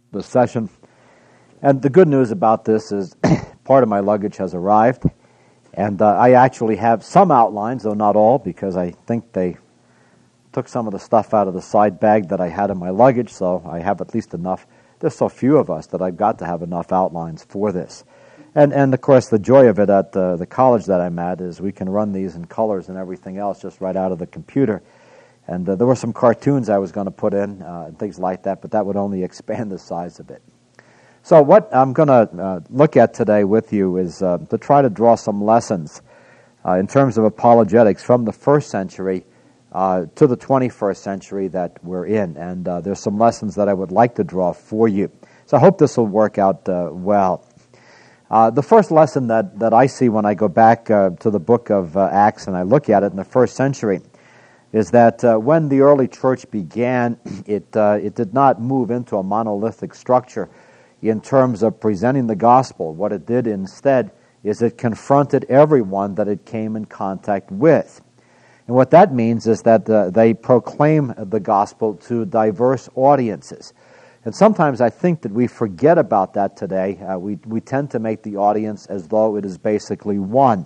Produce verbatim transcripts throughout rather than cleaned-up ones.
the session. And the good news about this is part of my luggage has arrived, and uh, I actually have some outlines, though not all, because I think they took some of the stuff out of the side bag that I had in my luggage, so I have at least enough. There's so few of us that I've got to have enough outlines for this. And, and of course, the joy of it at uh, the college that I'm at is we can run these in colors and everything else just right out of the computer. And uh, there were some cartoons I was going to put in uh, and things like that, but that would only expand the size of it. So what I'm going to uh, look at today with you is uh, to try to draw some lessons uh, in terms of apologetics from the first century uh, to the twenty-first century that we're in. And uh, there's some lessons that I would like to draw for you. So I hope this will work out uh, well. Uh, the first lesson that, that I see when I go back uh, to the book of uh, Acts and I look at it in the first century is that uh, when the early church began, it uh, it did not move into a monolithic structure in terms of presenting the gospel. What it did instead is it confronted everyone that it came in contact with. And what that means is that uh, they proclaim the gospel to diverse audiences. And sometimes I think that we forget about that today. Uh, we, we tend to make the audience as though it is basically one.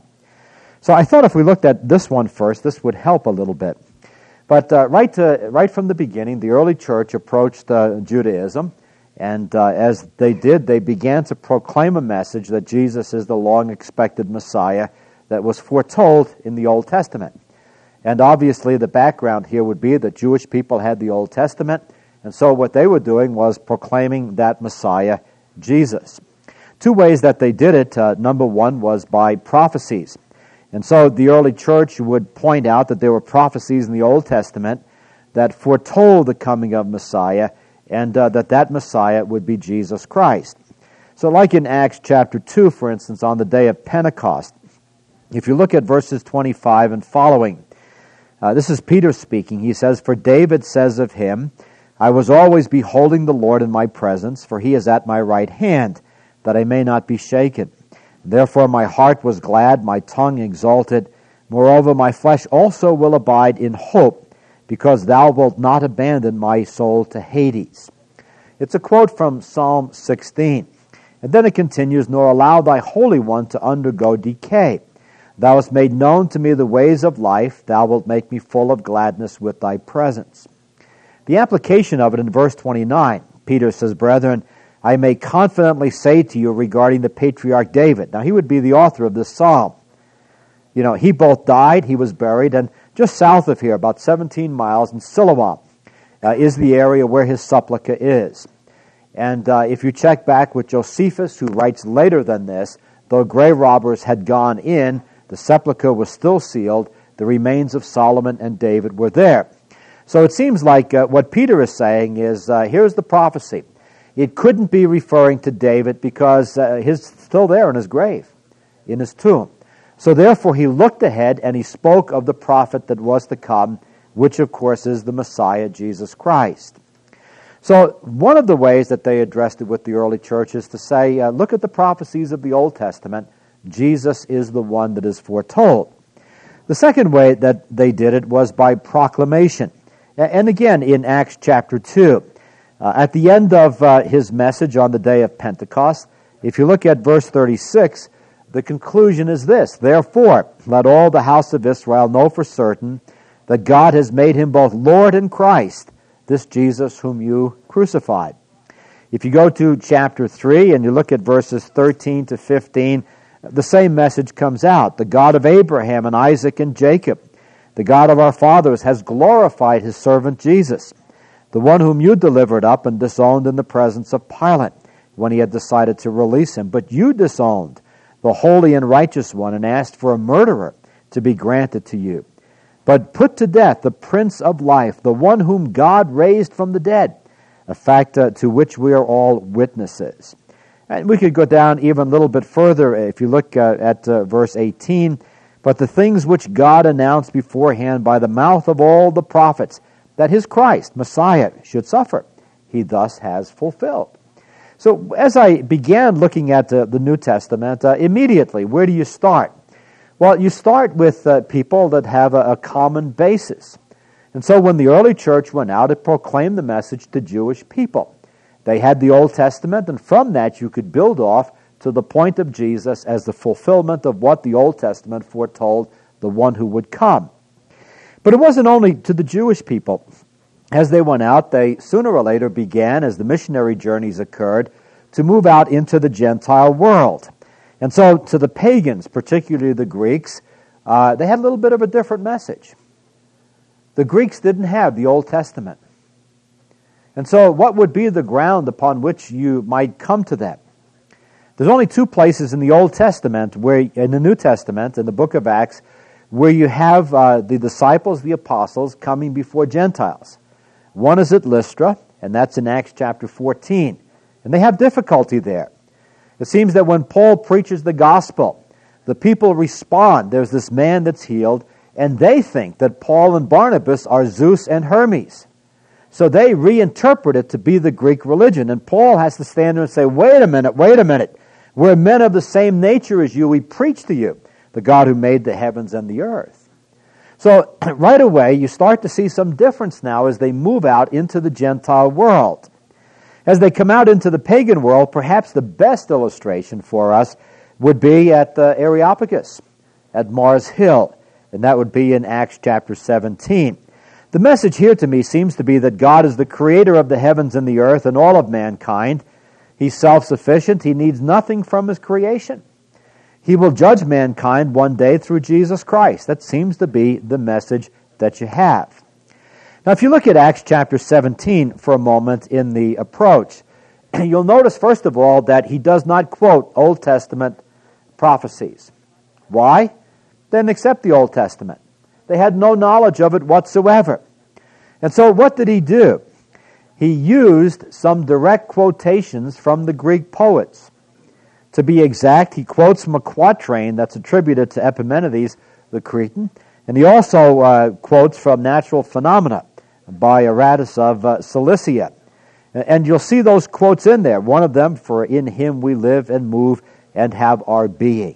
So I thought if we looked at this one first, this would help a little bit. But uh, right, to, right from the beginning, the early church approached uh, Judaism. And uh, as they did, they began to proclaim a message that Jesus is the long-expected Messiah that was foretold in the Old Testament. And obviously the background here would be that Jewish people had the Old Testament, and so what they were doing was proclaiming that Messiah, Jesus. Two ways that they did it. Uh, number one was by prophecies. And so the early church would point out that there were prophecies in the Old Testament that foretold the coming of Messiah, and uh, that that Messiah would be Jesus Christ. So like in Acts chapter two, for instance, on the day of Pentecost, if you look at verses twenty-five and following, uh, this is Peter speaking. He says, "For David says of him, I was always beholding the Lord in my presence, for he is at my right hand, that I may not be shaken. Therefore my heart was glad, my tongue exalted. Moreover, my flesh also will abide in hope, because thou wilt not abandon my soul to Hades." It's a quote from Psalm sixteen. And then it continues, "Nor allow thy Holy One to undergo decay. Thou hast made known to me the ways of life. Thou wilt make me full of gladness with thy presence." The application of it in verse twenty-nine, Peter says, "Brethren, I may confidently say to you regarding the patriarch David." Now, he would be the author of this psalm. You know, he both died, he was buried, and just south of here, about seventeen miles in Siloam, uh, is the area where his sepulchre is. And uh, if you check back with Josephus, who writes later than this, though grave robbers had gone in, the sepulchre was still sealed, the remains of Solomon and David were there. So it seems like uh, what Peter is saying is, uh, here's the prophecy. It couldn't be referring to David because uh, he's still there in his grave, in his tomb. So therefore he looked ahead and he spoke of the prophet that was to come, which of course is the Messiah, Jesus Christ. So one of the ways that they addressed it with the early church is to say, uh, look at the prophecies of the Old Testament. Jesus is the one that is foretold. The second way that they did it was by proclamation. And again, in Acts chapter two, uh, at the end of uh, his message on the day of Pentecost, if you look at verse thirty-six, the conclusion is this: "Therefore, let all the house of Israel know for certain that God has made him both Lord and Christ, this Jesus whom you crucified." If you go to chapter three and you look at verses thirteen to fifteen, the same message comes out. "The God of Abraham and Isaac and Jacob, the God of our fathers, has glorified his servant Jesus, the one whom you delivered up and disowned in the presence of Pilate when he had decided to release him. But you disowned the holy and righteous one, and asked for a murderer to be granted to you. But put to death the Prince of Life, the one whom God raised from the dead, a fact uh, to which we are all witnesses." And we could go down even a little bit further if you look uh, at uh, verse eighteen. "But the things which God announced beforehand by the mouth of all the prophets, that his Christ, Messiah, should suffer, he thus has fulfilled." So as I began looking at uh, the New Testament, uh, immediately, where do you start? Well, you start with uh, people that have a, a common basis. And so when the early church went out, it proclaimed the message to Jewish people. They had the Old Testament, and from that you could build off to the point of Jesus as the fulfillment of what the Old Testament foretold, the one who would come. But it wasn't only to the Jewish people. As they went out, they sooner or later began, as the missionary journeys occurred, to move out into the Gentile world. And so to the pagans, particularly the Greeks, uh, they had a little bit of a different message. The Greeks didn't have the Old Testament. And so what would be the ground upon which you might come to them? There's only two places in the Old Testament, where in the New Testament, in the book of Acts, where you have uh, the disciples, the apostles, coming before Gentiles. One is at Lystra, and that's in Acts chapter fourteen. And they have difficulty there. It seems that when Paul preaches the gospel, the people respond. There's this man that's healed, and they think that Paul and Barnabas are Zeus and Hermes. So they reinterpret it to be the Greek religion. And Paul has to stand there and say, wait a minute, wait a minute. We're men of the same nature as you. We preach to you the God who made the heavens and the earth. So right away, you start to see some difference now as they move out into the Gentile world. As they come out into the pagan world, perhaps the best illustration for us would be at the Areopagus, at Mars Hill, and that would be in Acts chapter seventeen. The message here to me seems to be that God is the creator of the heavens and the earth and all of mankind. He's self-sufficient. He needs nothing from his creation. He will judge mankind one day through Jesus Christ. That seems to be the message that you have. Now, if you look at Acts chapter seventeen for a moment in the approach, you'll notice, first of all, that he does not quote Old Testament prophecies. Why? They didn't accept the Old Testament. They had no knowledge of it whatsoever. And so what did he do? He used some direct quotations from the Greek poets. To be exact, he quotes from a quatrain that's attributed to Epimenides the Cretan, and he also uh, quotes from Natural Phenomena by Aratus of uh, Cilicia. And you'll see those quotes in there. One of them, for in him we live and move and have our being.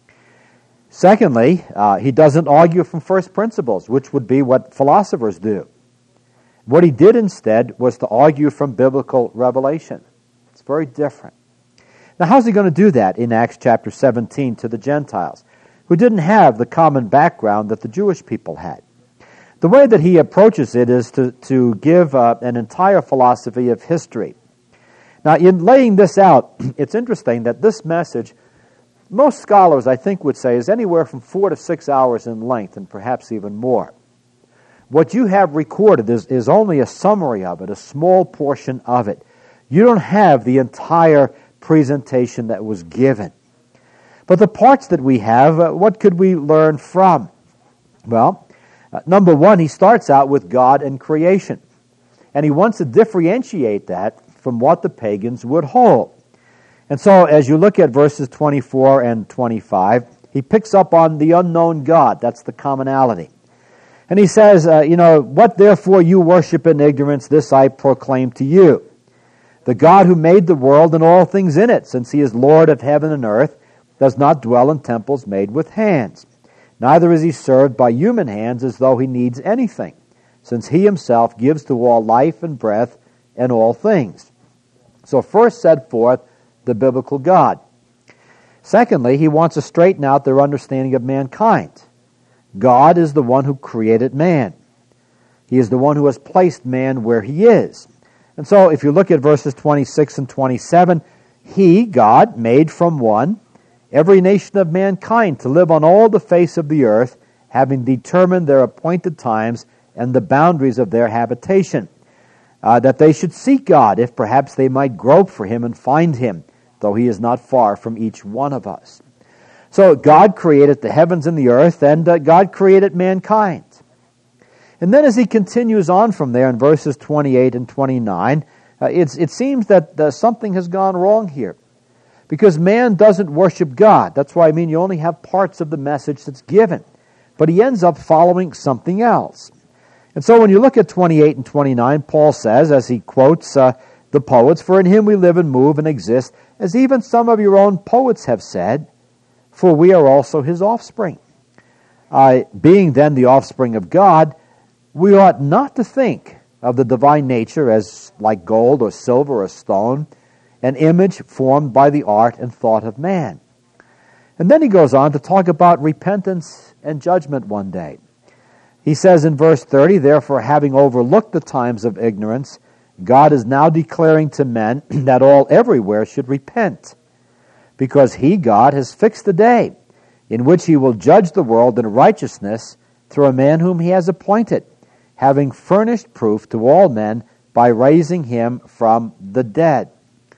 Secondly, uh, he doesn't argue from first principles, which would be what philosophers do. What he did instead was to argue from biblical revelation. It's very different. Now, how's he going to do that in Acts chapter seventeen to the Gentiles, who didn't have the common background that the Jewish people had? The way that he approaches it is to, to give uh, an entire philosophy of history. Now, in laying this out, it's interesting that this message, most scholars, I think, would say is anywhere from four to six hours in length, and perhaps even more. What you have recorded is, is only a summary of it, a small portion of it. You don't have the entire presentation that was given. But the parts that we have, uh, what could we learn from? Well, uh, number one, he starts out with God and creation. And he wants to differentiate that from what the pagans would hold. And so as you look at verses twenty-four and twenty-five, he picks up on the unknown God. That's the commonality. And he says, uh, you know, what therefore you worship in ignorance, this I proclaim to you. The God who made the world and all things in it, since he is Lord of heaven and earth, does not dwell in temples made with hands. Neither is he served by human hands as though he needs anything, since he himself gives to all life and breath and all things. So first set forth the biblical God. Secondly, he wants to straighten out their understanding of mankind. God is the one who created man. He is the one who has placed man where he is. And so if you look at verses twenty-six and twenty-seven, he, God, made from one every nation of mankind to live on all the face of the earth, having determined their appointed times and the boundaries of their habitation, uh, that they should seek God, if perhaps they might grope for him and find him, though he is not far from each one of us. So God created the heavens and the earth, and uh, God created mankind. And then as he continues on from there in verses twenty-eight and twenty-nine, uh, it's, it seems that uh, something has gone wrong here. Because man doesn't worship God. That's why I mean you only have parts of the message that's given. But he ends up following something else. And so when you look at twenty-eight and twenty-nine, Paul says, as he quotes uh, the poets, for in him we live and move and exist, as even some of your own poets have said, for we are also his offspring. Uh, being then the offspring of God, we ought not to think of the divine nature as like gold or silver or stone, an image formed by the art and thought of man. And then he goes on to talk about repentance and judgment one day. He says in verse thirty, "Therefore, having overlooked the times of ignorance, God is now declaring to men that all everywhere should repent, because he, God, has fixed the day in which he will judge the world in righteousness through a man whom he has appointed, having furnished proof to all men by raising him from the dead."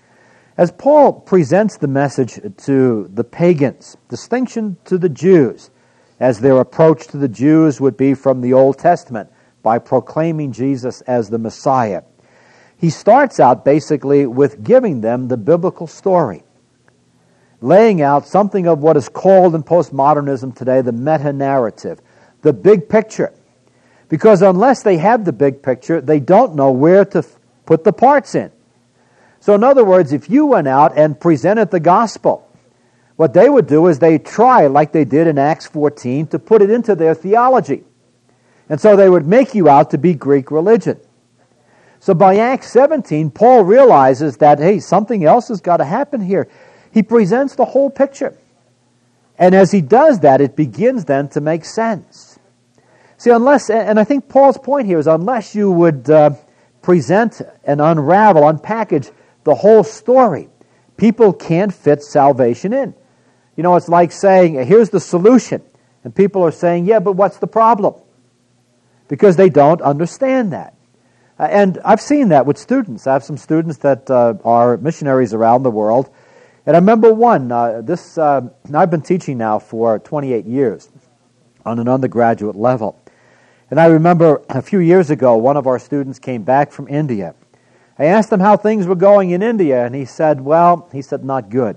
As Paul presents the message to the pagans, distinction to the Jews, as their approach to the Jews would be from the Old Testament, by proclaiming Jesus as the Messiah, he starts out basically with giving them the biblical story, laying out something of what is called in postmodernism today the meta-narrative, the big picture. Because unless they have the big picture, they don't know where to f- put the parts in. So in other words, if you went out and presented the gospel, what they would do is they try, like they did in Acts fourteen, to put it into their theology. And so they would make you out to be Greek religion. So by Acts seventeen, Paul realizes that, hey, something else has got to happen here. He presents the whole picture. And as he does that, it begins then to make sense. See, unless, and I think Paul's point here is unless you would uh, present and unravel, unpackage the whole story, people can't fit salvation in. You know, it's like saying, here's the solution. And people are saying, yeah, but what's the problem? Because they don't understand that. Uh, and I've seen that with students. I have some students that uh, are missionaries around the world. And I remember one, uh, this uh, I've been teaching now for twenty-eight years on an undergraduate level. And I remember a few years ago, one of our students came back from India. I asked him how things were going in India, and he said, well, he said, not good.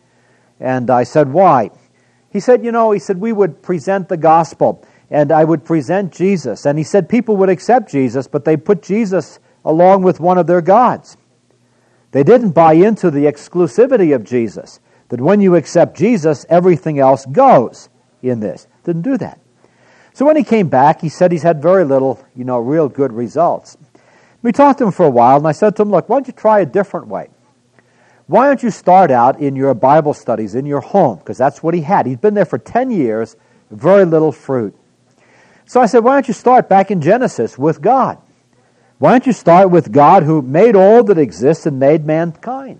And I said, why? He said, you know, he said, we would present the gospel, and I would present Jesus. And he said people would accept Jesus, but they put Jesus along with one of their gods. They didn't buy into the exclusivity of Jesus, that when you accept Jesus, everything else goes in this. Didn't do that. So when he came back, he said he's had very little, you know, real good results. We talked to him for a while, and I said to him, look, why don't you try a different way? Why don't you start out in your Bible studies, in your home? Because that's what he had. He'd been there for ten years, very little fruit. So I said, why don't you start back in Genesis with God? Why don't you start with God who made all that exists and made mankind?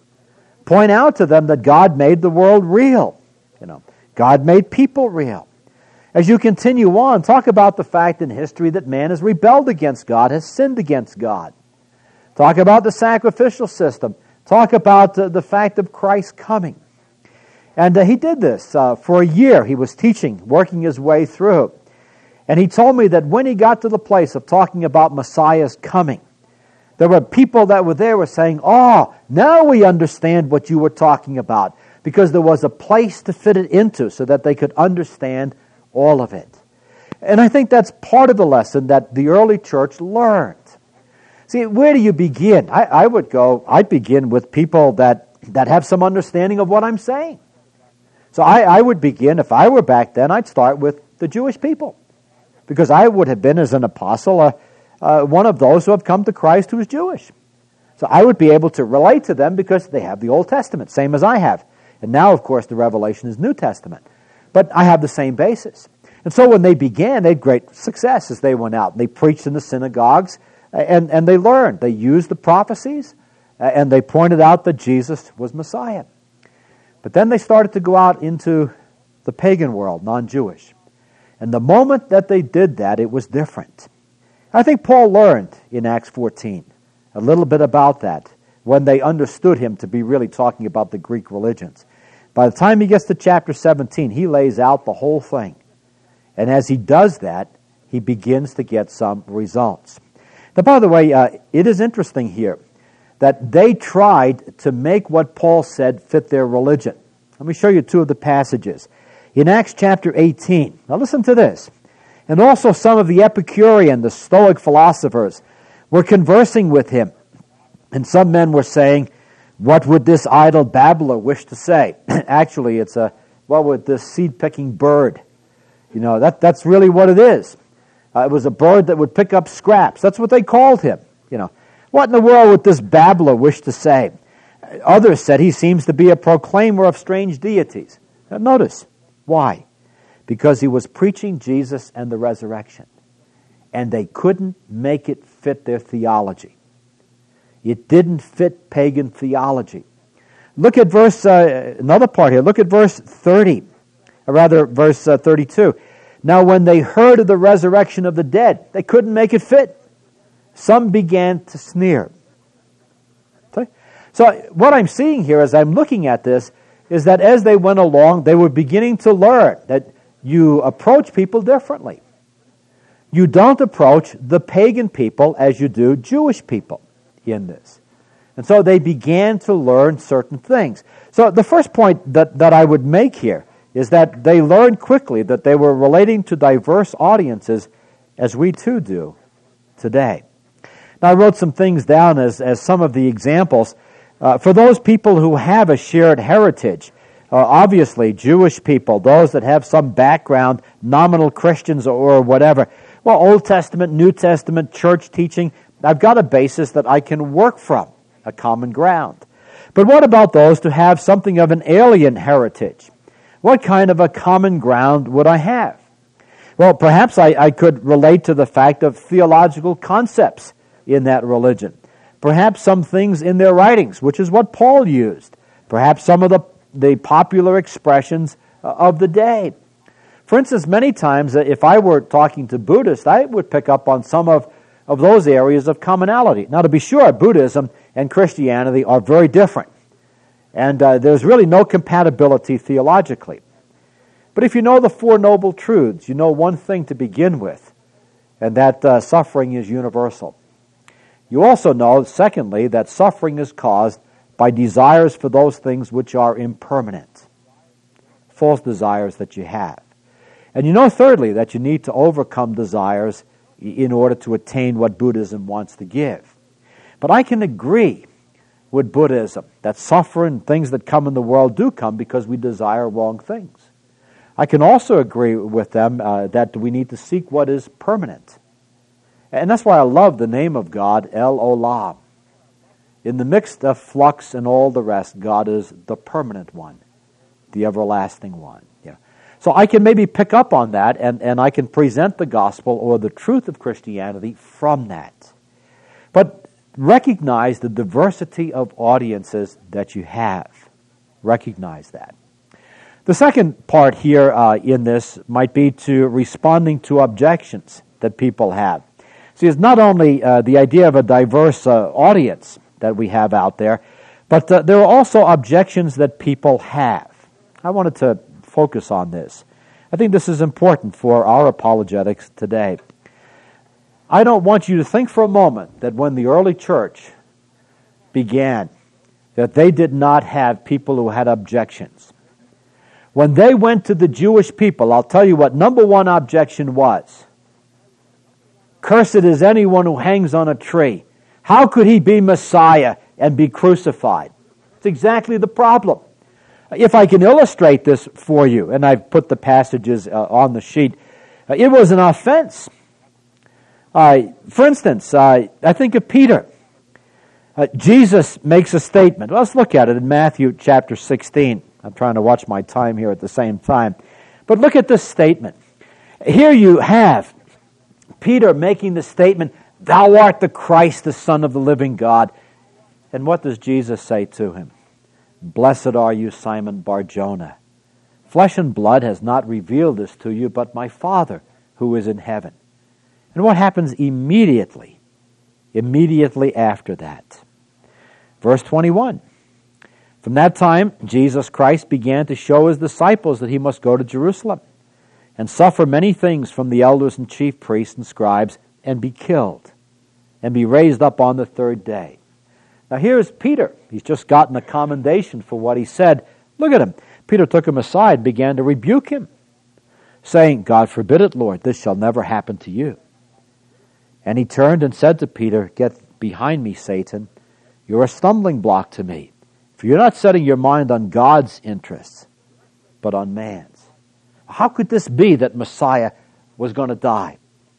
Point out to them that God made the world real. You know, God made people real. As you continue on, talk about the fact in history that man has rebelled against God, has sinned against God. Talk about the sacrificial system. Talk about uh, the fact of Christ coming. And uh, he did this uh, for a year. He was teaching, working his way through. And he told me that when he got to the place of talking about Messiah's coming, there were people that were there were saying, oh, now we understand what you were talking about, because there was a place to fit it into so that they could understand all of it. And I think that's part of the lesson that the early church learned. See, where do you begin? I, I would go, I'd begin with people that, that have some understanding of what I'm saying. So I, I would begin, if I were back then, I'd start with the Jewish people. Because I would have been, as an apostle, uh, uh, one of those who have come to Christ who is Jewish. So I would be able to relate to them because they have the Old Testament, same as I have. And now, of course, the Revelation is New Testament. But I have the same basis. And so when they began, they had great success as they went out. They preached in the synagogues, and, and they learned. They used the prophecies, and they pointed out that Jesus was Messiah. But then they started to go out into the pagan world, non-Jewish. And the moment that they did that, it was different. I think Paul learned in Acts fourteen a little bit about that when they understood him to be really talking about the Greek religions. By the time he gets to chapter seventeen, he lays out the whole thing. And as he does that, he begins to get some results. Now, by the way, uh, it is interesting here that they tried to make what Paul said fit their religion. Let me show you two of the passages. In Acts chapter eighteen, now listen to this. And also some of the Epicurean, the Stoic philosophers, were conversing with him. And some men were saying, what would this idle babbler wish to say? Actually, it's a, what would this seed-picking bird? You know, that, that's really what it is. Uh, it was a bird that would pick up scraps. That's what they called him. You know, what in the world would this babbler wish to say? Others said he seems to be a proclaimer of strange deities. Now notice, why? Because he was preaching Jesus and the resurrection. And they couldn't make it fit their theology. It didn't fit pagan theology. Look at verse, uh, another part here. Look at verse thirty, or rather verse uh, thirty-two. Now when they heard of the resurrection of the dead, they couldn't make it fit. Some began to sneer. Okay? So what I'm seeing here as I'm looking at this is that as they went along, they were beginning to learn that you approach people differently. You don't approach the pagan people as you do Jewish people in this. And so they began to learn certain things. So the first point that, that I would make here is that they learned quickly that they were relating to diverse audiences as we too do today. Now I wrote some things down as, as some of the examples. Uh, for those people who have a shared heritage, uh, obviously Jewish people, those that have some background, nominal Christians or whatever, well, Old Testament, New Testament, church teaching, I've got a basis that I can work from, a common ground. But what about those who have something of an alien heritage? What kind of a common ground would I have? Well, perhaps I, I could relate to the fact of theological concepts in that religion. Perhaps some things in their writings, which is what Paul used. Perhaps some of the, the popular expressions of the day. For instance, many times, if I were talking to Buddhists, I would pick up on some of, of those areas of commonality. Now, to be sure, Buddhism and Christianity are very different. And uh, there's really no compatibility theologically. But if you know the Four Noble Truths, you know one thing to begin with, and that uh, suffering is universal. You also know, secondly, that suffering is caused by desires for those things which are impermanent, false desires that you have. And you know, thirdly, that you need to overcome desires in order to attain what Buddhism wants to give. But I can agree with Buddhism that suffering, things that come in the world do come because we desire wrong things. I can also agree with them uh, that we need to seek what is permanent. And that's why I love the name of God, El Olam. In the midst of flux and all the rest, God is the permanent one, the everlasting one. Yeah. So I can maybe pick up on that, and, and I can present the gospel or the truth of Christianity from that. But recognize the diversity of audiences that you have. Recognize that. The second part here uh, in this might be to responding to objections that people have. See, it's not only uh, the idea of a diverse uh, audience that we have out there, but uh, there are also objections that people have. I wanted to focus on this. I think this is important for our apologetics today. I don't want you to think for a moment that when the early church began, that they did not have people who had objections. When they went to the Jewish people, I'll tell you what number one objection was. Cursed is anyone who hangs on a tree. How could he be Messiah and be crucified? It's exactly the problem. If I can illustrate this for you, and I've put the passages uh, on the sheet, uh, it was an offense. Uh, for instance, uh, I think of Peter. Uh, Jesus makes a statement. Well, let's look at it in Matthew chapter sixteen. I'm trying to watch my time here at the same time. But look at this statement. Here you have Peter making the statement, "Thou art the Christ, the Son of the living God." And what does Jesus say to him? "Blessed are you, Simon Bar-Jonah. Flesh and blood has not revealed this to you, but my Father who is in heaven." And what happens immediately? Immediately after that. Verse twenty-one. From that time, Jesus Christ began to show his disciples that he must go to Jerusalem and suffer many things from the elders and chief priests and scribes and be killed and be raised up on the third day. Now here's Peter. He's just gotten a commendation for what he said. Look at him. Peter took him aside and began to rebuke him, saying, "God forbid it, Lord, this shall never happen to you." And he turned and said to Peter, "Get behind me, Satan. You're a stumbling block to me, for you're not setting your mind on God's interests, but on man's." How could this be that Messiah was going to die?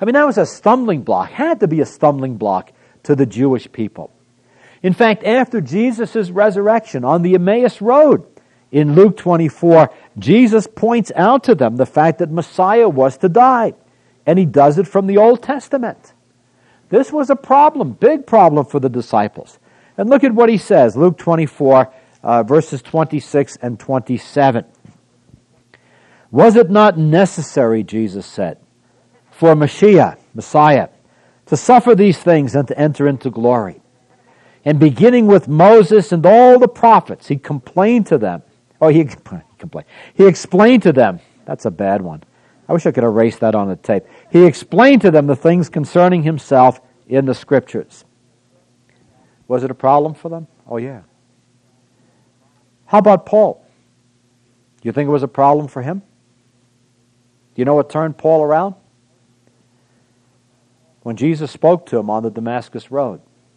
I mean, that was a stumbling block, had to be a stumbling block to the Jewish people. In fact, after Jesus' resurrection on the Emmaus Road, in Luke twenty-four, Jesus points out to them the fact that Messiah was to die. And he does it from the Old Testament. This was a problem, big problem for the disciples. And look at what he says, Luke twenty-four, uh, verses twenty-six and twenty-seven. Was it not necessary, Jesus said, for Messiah, Messiah, to suffer these things and to enter into glory? And beginning with Moses and all the prophets, he complained to them. Oh, he, he complained. He explained to them. That's a bad one. I wish I could erase that on the tape. He explained to them the things concerning himself in the Scriptures. Was it a problem for them? Oh, yeah. How about Paul? Do you think it was a problem for him? Do you know what turned Paul around? When Jesus spoke to him on the Damascus Road.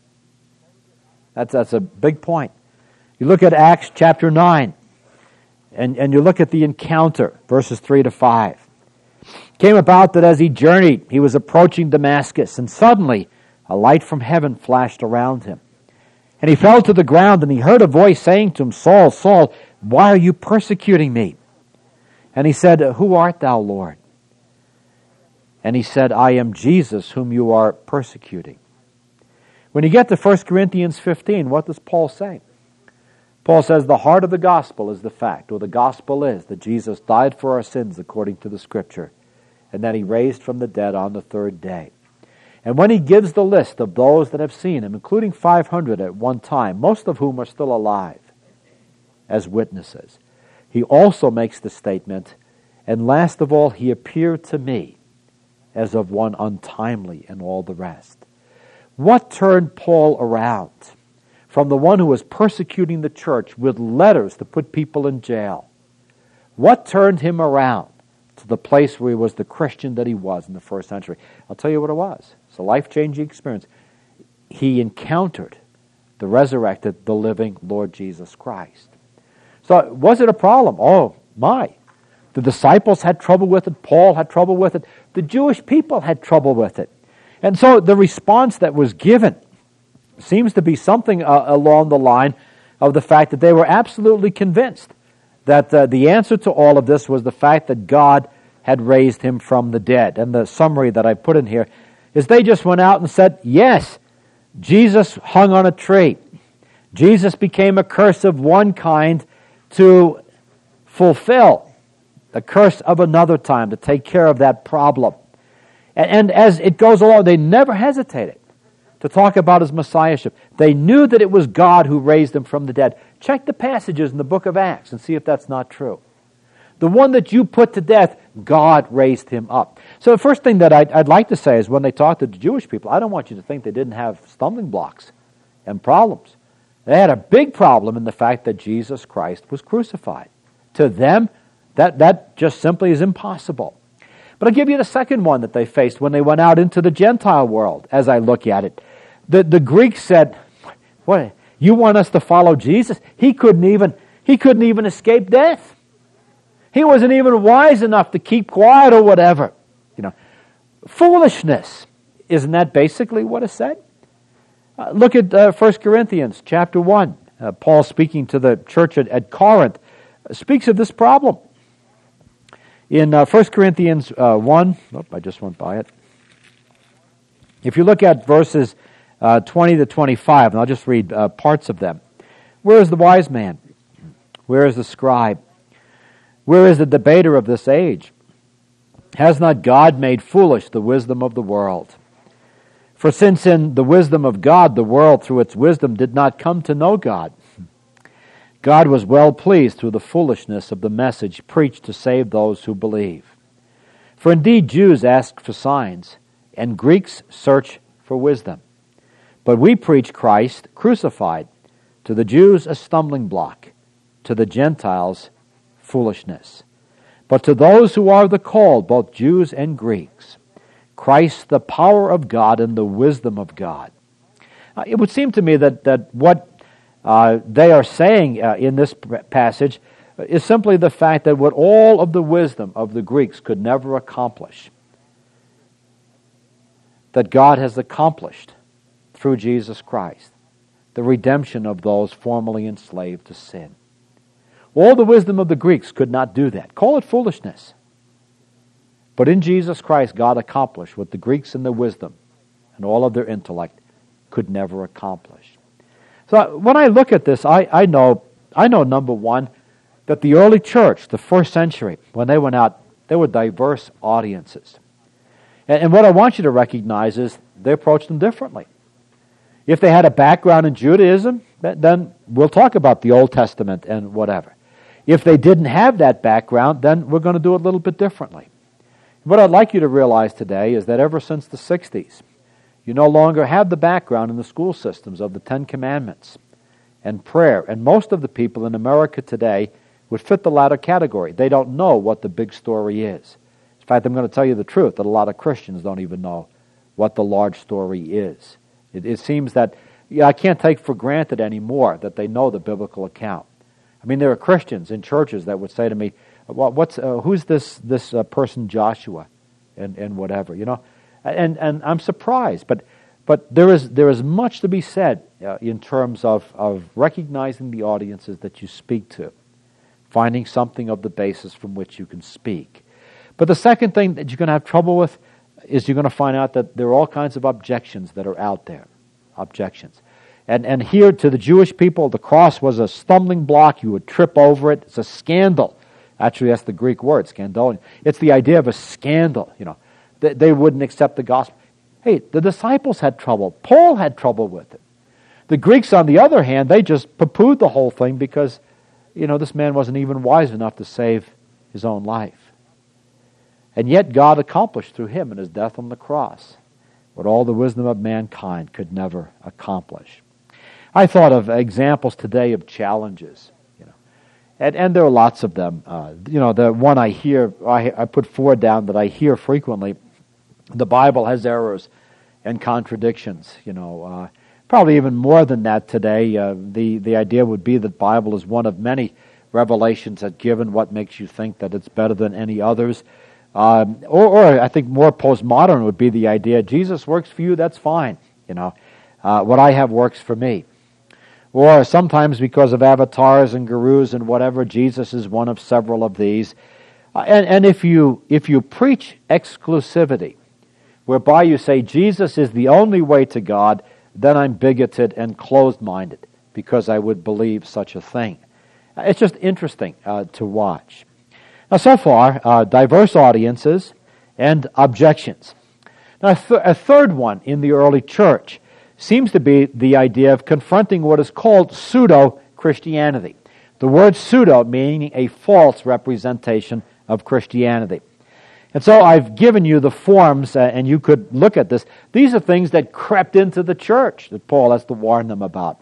That's, that's a big point. You look at Acts chapter nine, and, and you look at the encounter, verses three to five. It came about that as he journeyed, he was approaching Damascus, and suddenly a light from heaven flashed around him. And he fell to the ground, and he heard a voice saying to him, Saul, Saul, why are you persecuting me? And he said, Who art thou, Lord? And he said, I am Jesus, whom you are persecuting. When you get to First Corinthians fifteen, what does Paul say? Paul says the heart of the gospel is the fact, or the gospel is that Jesus died for our sins according to the Scripture, and that he raised from the dead on the third day. And when he gives the list of those that have seen him, including five hundred at one time, most of whom are still alive as witnesses, he also makes the statement, and last of all, he appeared to me as of one untimely and all the rest. What turned Paul around from the one who was persecuting the church with letters to put people in jail? What turned him around to the place where he was the Christian that he was in the first century? I'll tell you what it was. It's a life-changing experience. He encountered the resurrected, the living Lord Jesus Christ. So was it a problem? Oh, my. The disciples had trouble with it. Paul had trouble with it. The Jewish people had trouble with it. And so the response that was given seems to be something uh, along the line of the fact that they were absolutely convinced that uh, the answer to all of this was the fact that God had raised him from the dead. And the summary that I put in here is they just went out and said, yes, Jesus hung on a tree. Jesus became a curse of one kind to fulfill the curse of another time, to take care of that problem. And, and as it goes along, they never hesitated to talk about his messiahship. They knew that it was God who raised him from the dead. Check the passages in the book of Acts and see if that's not true. The one that you put to death, God raised him up. So the first thing that I'd, I'd like to say is when they talk to the Jewish people, I don't want you to think they didn't have stumbling blocks and problems. They had a big problem in the fact that Jesus Christ was crucified. To them, that, that just simply is impossible. But I'll give you the second one that they faced when they went out into the Gentile world, as I look at it. The, the Greeks said, "What? You want us to follow Jesus? He couldn't even, he couldn't even escape death. He wasn't even wise enough to keep quiet or whatever." You know, foolishness. Isn't that basically what is said? Uh, look at uh, First Corinthians chapter one. Uh, Paul, speaking to the church at, at Corinth, uh, speaks of this problem. In uh, First Corinthians uh, one, oh, I just went by it. If you look at verses uh, twenty to twenty-five, and I'll just read uh, parts of them. Where is the wise man? Where is the scribe? Where is the debater of this age? Has not God made foolish the wisdom of the world? For since in the wisdom of God the world through its wisdom did not come to know God, God was well pleased through the foolishness of the message preached to save those who believe. For indeed Jews ask for signs, and Greeks search for wisdom. But we preach Christ crucified, to the Jews a stumbling block, to the Gentiles foolishness. But to those who are the called, both Jews and Greeks, Christ the power of God and the wisdom of God. Uh, it would seem to me that, that what uh, they are saying uh, in this passage is simply the fact that what all of the wisdom of the Greeks could never accomplish, that God has accomplished through Jesus Christ, the redemption of those formerly enslaved to sin. All the wisdom of the Greeks could not do that. Call it foolishness. But in Jesus Christ, God accomplished what the Greeks in their wisdom and all of their intellect could never accomplish. So when I look at this, I, I know, I know, number one, that the early church, the first century, when they went out, there were diverse audiences. And, and what I want you to recognize is they approached them differently. If they had a background in Judaism, then we'll talk about the Old Testament and whatever. If they didn't have that background, then we're going to do it a little bit differently. What I'd like you to realize today is that ever since the sixties, you no longer have the background in the school systems of the Ten Commandments and prayer. And most of the people in America today would fit the latter category. They don't know what the big story is. In fact, I'm going to tell you the truth, that a lot of Christians don't even know what the large story is. It, it seems that yeah, I can't take for granted anymore that they know the biblical account. I mean, there are Christians in churches that would say to me, well, what's, uh, who's this this uh, person Joshua and, and whatever, you know? And and I'm surprised, but but there is there is much to be said uh, in terms of, of recognizing the audiences that you speak to, finding something of the basis from which you can speak. But the second thing that you're going to have trouble with is you're going to find out that there are all kinds of objections that are out there, objections. And and here to the Jewish people, the cross was a stumbling block. You would trip over it. It's a scandal. Actually, that's the Greek word, scandalion. It's the idea of a scandal, you know. They, they wouldn't accept the gospel. Hey, the disciples had trouble. Paul had trouble with it. The Greeks, on the other hand, they just poo-pooed the whole thing because, you know, this man wasn't even wise enough to save his own life. And yet God accomplished through him in his death on the cross what all the wisdom of mankind could never accomplish. I thought of examples today of challenges, you know, and, and there are lots of them. Uh, you know, the one I hear, I, I put four down that I hear frequently. The Bible has errors and contradictions. You know, uh, probably even more than that today. Uh, the the idea would be that the Bible is one of many revelations that given what makes you think that it's better than any others. Um, or, or I think more postmodern would be the idea: Jesus works for you, that's fine. You know, uh, what I have works for me. Or sometimes because of avatars and gurus and whatever, Jesus is one of several of these. Uh, and and if you if you preach exclusivity, whereby you say Jesus is the only way to God, then I'm bigoted and closed-minded because I would believe such a thing. It's just interesting uh, to watch. Now, so far, uh, diverse audiences and objections. Now, a, th- a third one in the early church seems to be the idea of confronting what is called pseudo-Christianity. The word pseudo meaning a false representation of Christianity. And so I've given you the forms, uh, and you could look at this. These are things that crept into the church that Paul has to warn them about.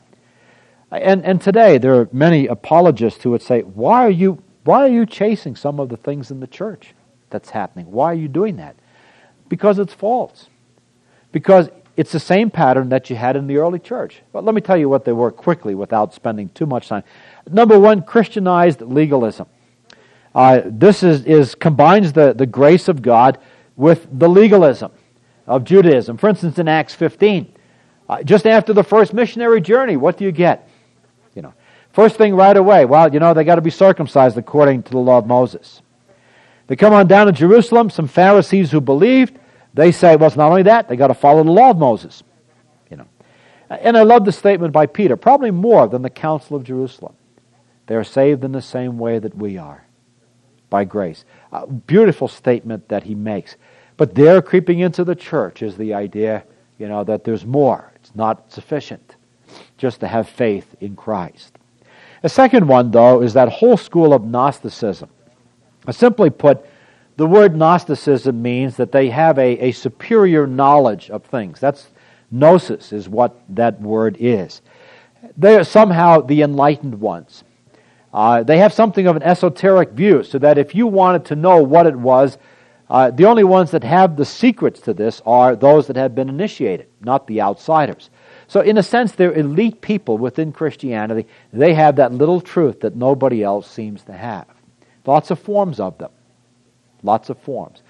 And and today there are many apologists who would say, why are you why are you chasing some of the things in the church that's happening? Why are you doing that? Because it's false. Because it's the same pattern that you had in the early church. But let me tell you what they were quickly without spending too much time. Number one, Christianized legalism. Uh, this is, is combines the, the grace of God with the legalism of Judaism. For instance, in Acts fifteen, uh, just after the first missionary journey, what do you get? You know, first thing right away, well, you know, they got to be circumcised according to the law of Moses. They come on down to Jerusalem, some Pharisees who believed, they say, well, it's not only that, they got to follow the law of Moses. You know, and I love the statement by Peter, probably more than the Council of Jerusalem. They are saved in the same way that we are, by grace. A beautiful statement that he makes. But there, creeping into the church, is the idea, you know, that there's more. It's not sufficient just to have faith in Christ. The second one, though, is that whole school of Gnosticism. Simply put, the word Gnosticism means that they have a, a superior knowledge of things. That's gnosis is what that word is. They are somehow the enlightened ones. Uh, they have something of an esoteric view, so that if you wanted to know what it was, uh, the only ones that have the secrets to this are those that have been initiated, not the outsiders. So in a sense, they're elite people within Christianity. They have that little truth that nobody else seems to have. Lots of forms of them. Lots of forms.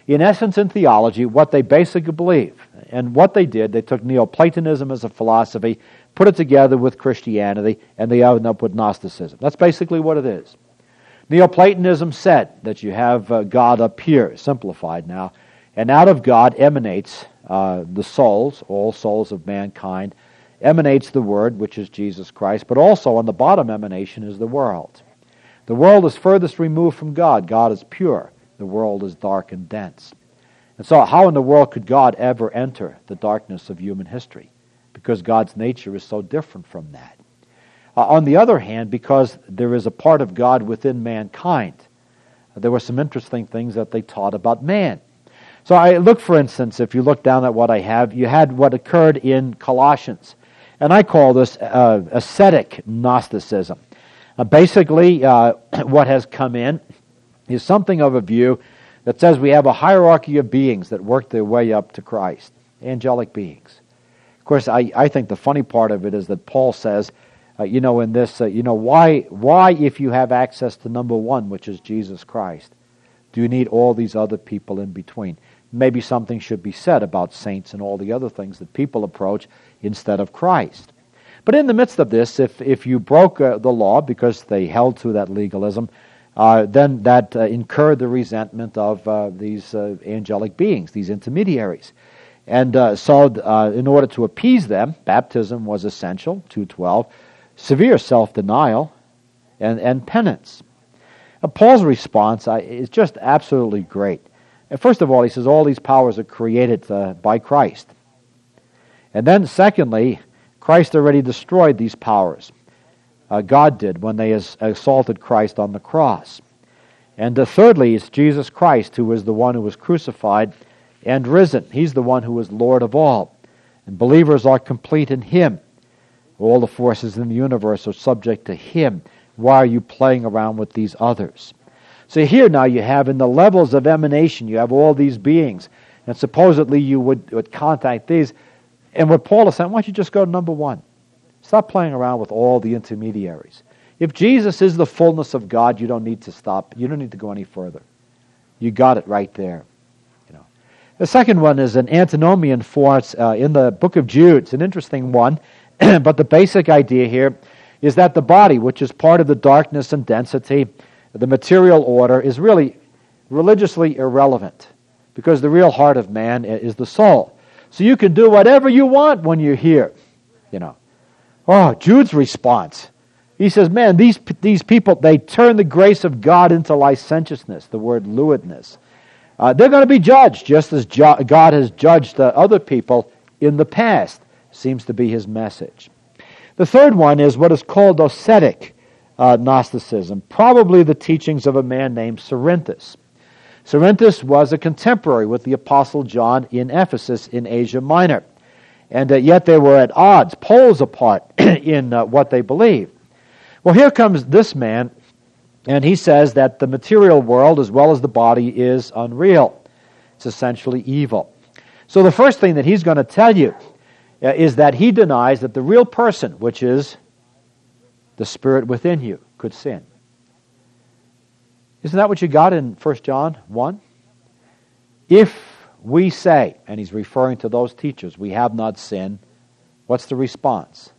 in essence, in theology, what they basically believe. And what they did, they took Neoplatonism as a philosophy, put it together with Christianity, and they ended up with Gnosticism. That's basically what it is. Neoplatonism said that you have uh, God up here, simplified now, and out of God emanates uh, the souls, all souls of mankind, emanates the Word, which is Jesus Christ, but also on the bottom emanation is the world. The world is furthest removed from God. God is pure. The world is dark and dense. And so how in the world could God ever enter the darkness of human history? Because God's nature is so different from that. Uh, on the other hand, because there is a part of God within mankind, there were some interesting things that they taught about man. So I look, for instance, if you look down at what I have, you had what occurred in Colossians. And I call this uh, ascetic Gnosticism. Uh, basically, uh, what has come in is something of a view that says we have a hierarchy of beings that work their way up to Christ, angelic beings. Of course, I, I think the funny part of it is that Paul says, uh, you know, in this, uh, you know, why, why if you have access to number one, which is Jesus Christ, do you need all these other people in between? Maybe something should be said about saints and all the other things that people approach instead of Christ. But in the midst of this, if, if you broke uh, the law because they held to that legalism, uh, then that uh, incurred the resentment of uh, these uh, angelic beings, these intermediaries. And uh, so uh, in order to appease them, baptism was essential, two twelve, severe self-denial, and, and penance. Now, Paul's response uh, is just absolutely great. And first of all, he says all these powers are created uh, by Christ. And then secondly, Christ already destroyed these powers. Uh, God did when they as- assaulted Christ on the cross. And uh, thirdly, it's Jesus Christ who is the one who was crucified and risen. He's the one who is Lord of all. And believers are complete in Him. All the forces in the universe are subject to Him. Why are you playing around with these others? So here now you have in the levels of emanation, you have all these beings. And supposedly you would, would contact these. And what Paul is saying, why don't you just go to number one? Stop playing around with all the intermediaries. If Jesus is the fullness of God, you don't need to stop. You don't need to go any further. You got it right there. You know. The second one is an antinomian force uh, in the book of Jude. It's an interesting one, but the basic idea here is that the body, which is part of the darkness and density, the material order, is really religiously irrelevant because the real heart of man is the soul. So you can do whatever you want when you're here, you know. Oh, Jude's response. He says, man, these these people, they turn the grace of God into licentiousness, the word lewdness. Uh, they're going to be judged just as jo- God has judged uh, other people in the past, seems to be his message. The third one is what is called ascetic uh, Gnosticism, probably the teachings of a man named Cerinthus. Cerinthus was a contemporary with the Apostle John in Ephesus in Asia Minor. And uh, yet they were at odds, poles apart in uh, what they believed. Well, here comes this man, and he says that the material world as well as the body is unreal. It's essentially evil. So the first thing that he's going to tell you uh, is that he denies that the real person, which is the spirit within you, could sin. Isn't that what you got in First John one? If we say, and he's referring to those teachers, we have not sinned, what's the response?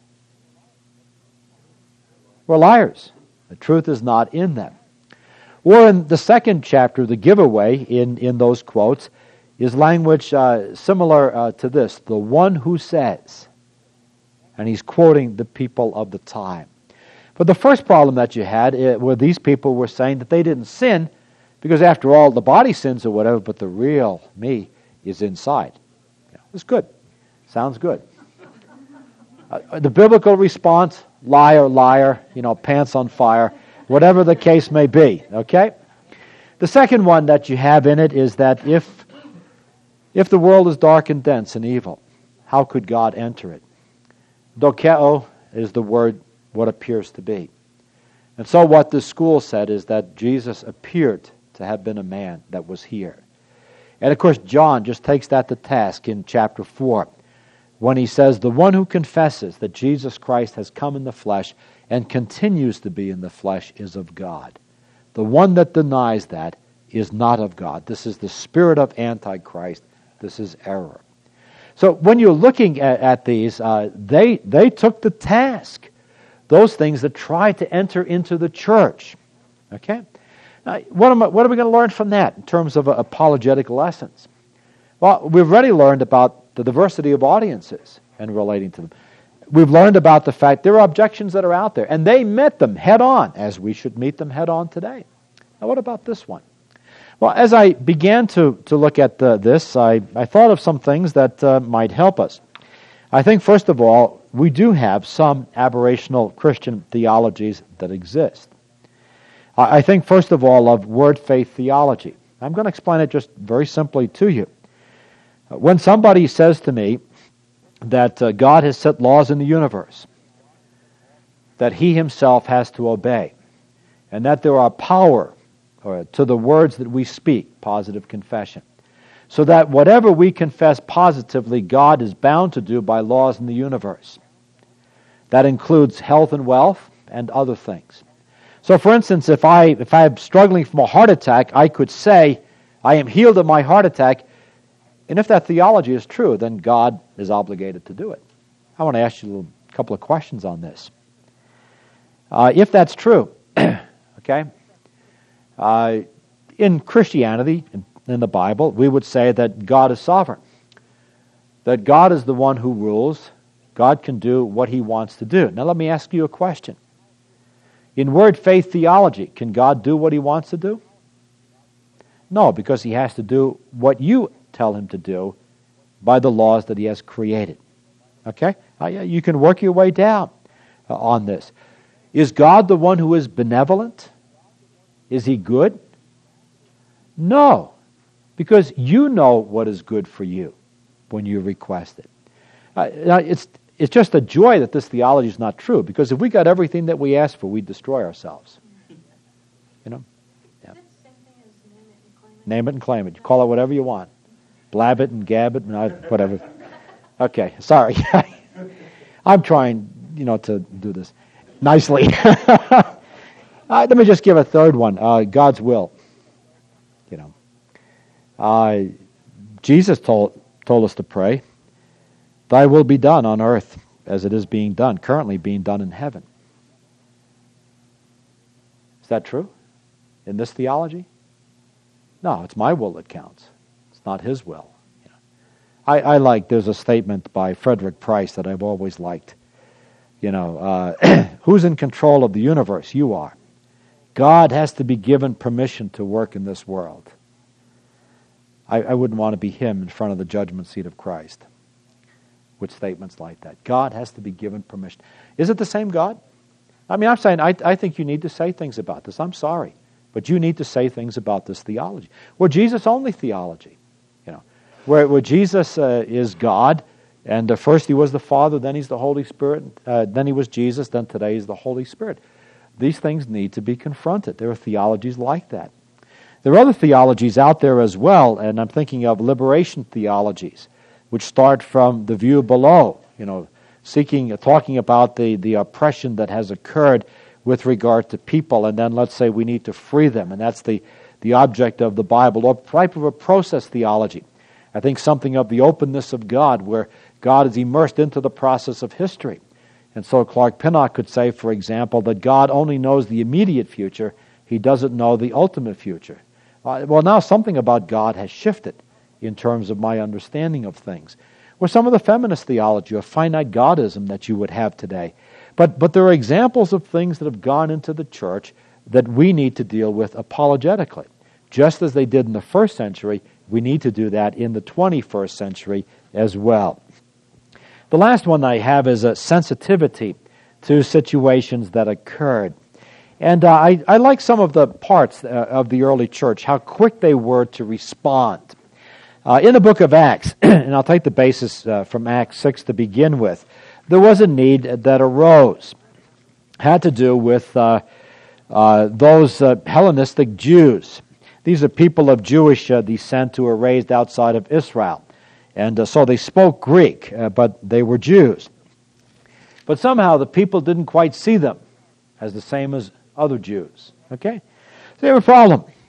We're liars. The truth is not in them. Or in the second chapter, the giveaway in, in those quotes is language uh, similar uh, to this, the one who says, and he's quoting the people of the time. But the first problem that you had uh, were these people were saying that they didn't sin because after all, the body sins or whatever, but the real me is inside. Yeah, it's good. Sounds good. Uh, the biblical response, liar, liar, you know, pants on fire, whatever the case may be, okay? The second one that you have in it is that if, if the world is dark and dense and evil, how could God enter it? Dokeo is the word what appears to be. And so what this school said is that Jesus appeared to have been a man that was here. And of course, John just takes that to task in chapter four when he says, the one who confesses that Jesus Christ has come in the flesh and continues to be in the flesh is of God. The one that denies that is not of God. This is the spirit of Antichrist. This is error. So when you're looking at, at these, uh, they they took the task, those things that try to enter into the church. Okay? Now, what, am I, what are we going to learn from that in terms of uh, apologetic lessons? Well, we've already learned about the diversity of audiences and relating to them. We've learned about the fact there are objections that are out there, and they met them head on, as we should meet them head on today. Now, what about this one? Well, as I began to, to look at the, this, I, I thought of some things that uh, might help us. I think, first of all, we do have some aberrational Christian theologies that exist. I, I think, first of all, of word faith theology. I'm going to explain it just very simply to you. When somebody says to me that uh, God has set laws in the universe, that He Himself has to obey, and that there are power or to the words that we speak, positive confession, so that whatever we confess positively, God is bound to do by laws in the universe. That includes health and wealth and other things. So, for instance, if I if I'm struggling from a heart attack, I could say, I am healed of my heart attack, and if that theology is true, then God is obligated to do it. I want to ask you a couple of questions on this. Uh, if that's true, okay, Uh, in Christianity, in, in the Bible, we would say that God is sovereign. That God is the one who rules. God can do what He wants to do. Now let me ask you a question. In word faith theology, can God do what He wants to do? No, because He has to do what you tell Him to do by the laws that He has created. Okay? Uh, you can work your way down uh, on this. Is God the one who is benevolent? Is He good? No, because you know what is good for you when you request it. Uh, it's it's just a joy that this theology is not true, because if we got everything that we asked for, we'd destroy ourselves. You know? Yeah. Name it and claim it. You call it whatever you want. Blab it and gab it and whatever. Okay, sorry. I'm trying, you know, to do this nicely. Uh, let me just give a third one. Uh, God's will. You know, uh, Jesus told told us to pray, "Thy will be done on earth as it is being done, currently being done in heaven." Is that true in this theology? No, it's my will that counts. It's not His will. You know. I, I like. There's a statement by Frederick Price that I've always liked. You know, uh, who's in control of the universe? You are. God has to be given permission to work in this world. I, I wouldn't want to be him in front of the judgment seat of Christ with statements like that. God has to be given permission. Is it the same God? I mean, I'm saying I, I think you need to say things about this. I'm sorry. But you need to say things about this theology. Well, Jesus-only theology. You know, where, where Jesus uh, is God, and uh, first He was the Father, then He's the Holy Spirit, uh, then He was Jesus, then today He's the Holy Spirit. These things need to be confronted. There are theologies like that. There are other theologies out there as well, and I'm thinking of liberation theologies, which start from the view below, you know, seeking, talking about the, the oppression that has occurred with regard to people, and then let's say we need to free them, and that's the, the object of the Bible, or type of a process theology. I think something of the openness of God, where God is immersed into the process of history. And so Clark Pinnock could say, for example, that God only knows the immediate future. He doesn't know the ultimate future. Uh, well, now something about God has shifted in terms of my understanding of things. Or some of the feminist theology or finite godism that you would have today. But, but there are examples of things that have gone into the church that we need to deal with apologetically. Just as they did in the first century, we need to do that in the twenty-first century as well. The last one I have is a sensitivity to situations that occurred. And uh, I, I like some of the parts uh, of the early church, how quick they were to respond. Uh, in the book of Acts, and I'll take the basis uh, from Acts six to begin with, there was a need that arose. Had to do with uh, uh, those uh, Hellenistic Jews. These are people of Jewish uh, descent who were raised outside of Israel. And uh, so they spoke Greek, uh, but they were Jews. But somehow the people didn't quite see them as the same as other Jews. Okay? So they have a problem.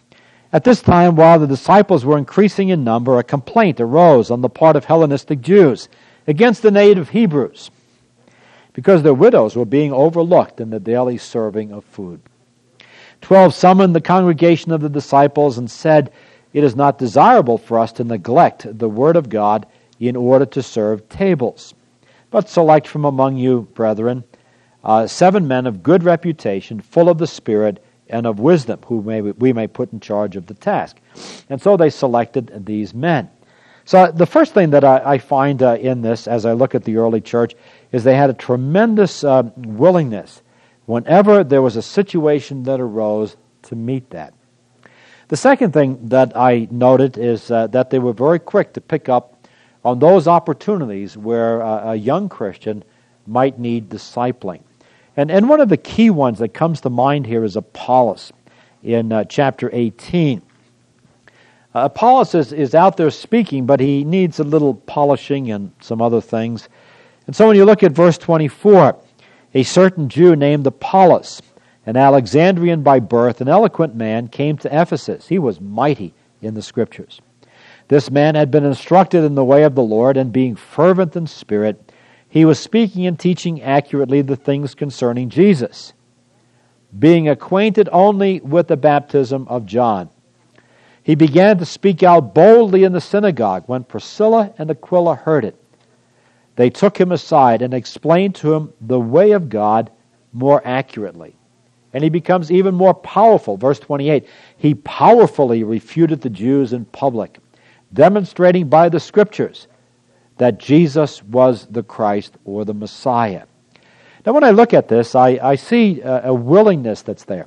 At this time, while the disciples were increasing in number, a complaint arose on the part of Hellenistic Jews against the native Hebrews because their widows were being overlooked in the daily serving of food. Twelve summoned the congregation of the disciples and said, "It is not desirable for us to neglect the word of God in order to serve tables, but select from among you, brethren, uh, seven men of good reputation, full of the Spirit and of wisdom, who may, we may put in charge of the task." And so they selected these men. So the first thing that I, I find uh, in this, as I look at the early church, is they had a tremendous uh, willingness whenever there was a situation that arose to meet that. The second thing that I noted is uh, that they were very quick to pick up on those opportunities where uh, a young Christian might need discipling. And and one of the key ones that comes to mind here is Apollos in uh, chapter eighteen. Uh, Apollos is, is out there speaking, but he needs a little polishing and some other things. And so when you look at verse twenty-four, a certain Jew named Apollos, an Alexandrian by birth, an eloquent man, came to Ephesus. He was mighty in the Scriptures. This man had been instructed in the way of the Lord, and being fervent in spirit, he was speaking and teaching accurately the things concerning Jesus, being acquainted only with the baptism of John. He began to speak out boldly in the synagogue. When Priscilla and Aquila heard it, they took him aside and explained to him the way of God more accurately. And he becomes even more powerful. Verse twenty-eight, he powerfully refuted the Jews in public, demonstrating by the Scriptures that Jesus was the Christ or the Messiah. Now when I look at this, I, I see a, a willingness that's there.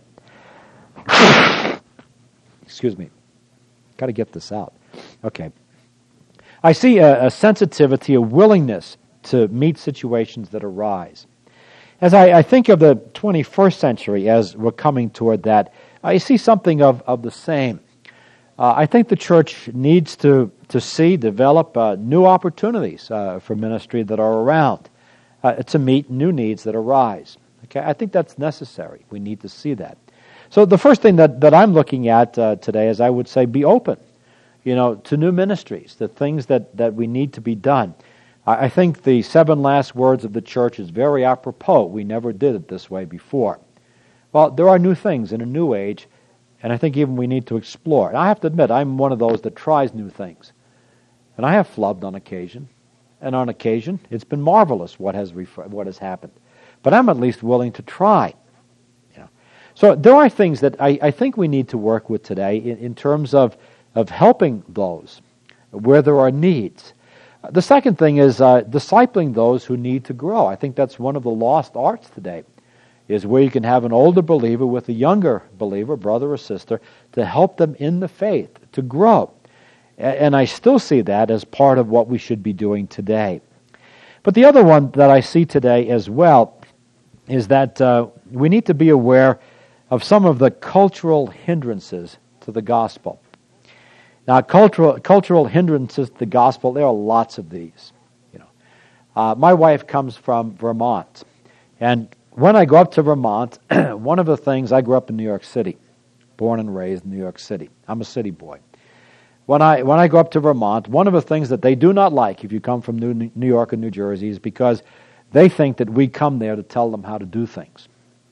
Excuse me. Got to get this out. Okay. I see a, a sensitivity, a willingness to meet situations that arise. As I, I think of the twenty-first century as we're coming toward that, I see something of, of the same. Uh, I think the church needs to, to see, develop uh, new opportunities uh, for ministry that are around, uh, to meet new needs that arise. Okay, I think that's necessary. We need to see that. So the first thing that, that I'm looking at uh, today is, I would say, be open, you know, to new ministries, the things that, that we need to be done. I, I think the seven last words of the church is very apropos. We never did it this way before. Well, there are new things in a new age, and I think even we need to explore. And I have to admit, I'm one of those that tries new things. And I have flubbed on occasion. And on occasion, it's been marvelous what has ref- what has happened. But I'm at least willing to try. You know. So there are things that I, I think we need to work with today in, in terms of, of helping those where there are needs. The second thing is uh, discipling those who need to grow. I think that's one of the lost arts today, is where you can have an older believer with a younger believer, brother or sister, to help them in the faith, to grow. And I still see that as part of what we should be doing today. But the other one that I see today as well is that uh, we need to be aware of some of the cultural hindrances to the gospel. Now, cultural cultural hindrances to the gospel, there are lots of these. You know, uh, my wife comes from Vermont, and when I go up to Vermont, one of the things, I grew up in New York City, born and raised in New York City. I'm a city boy. When I when I go up to Vermont, one of the things that they do not like if you come from New, New York and New Jersey is because they think that we come there to tell them how to do things.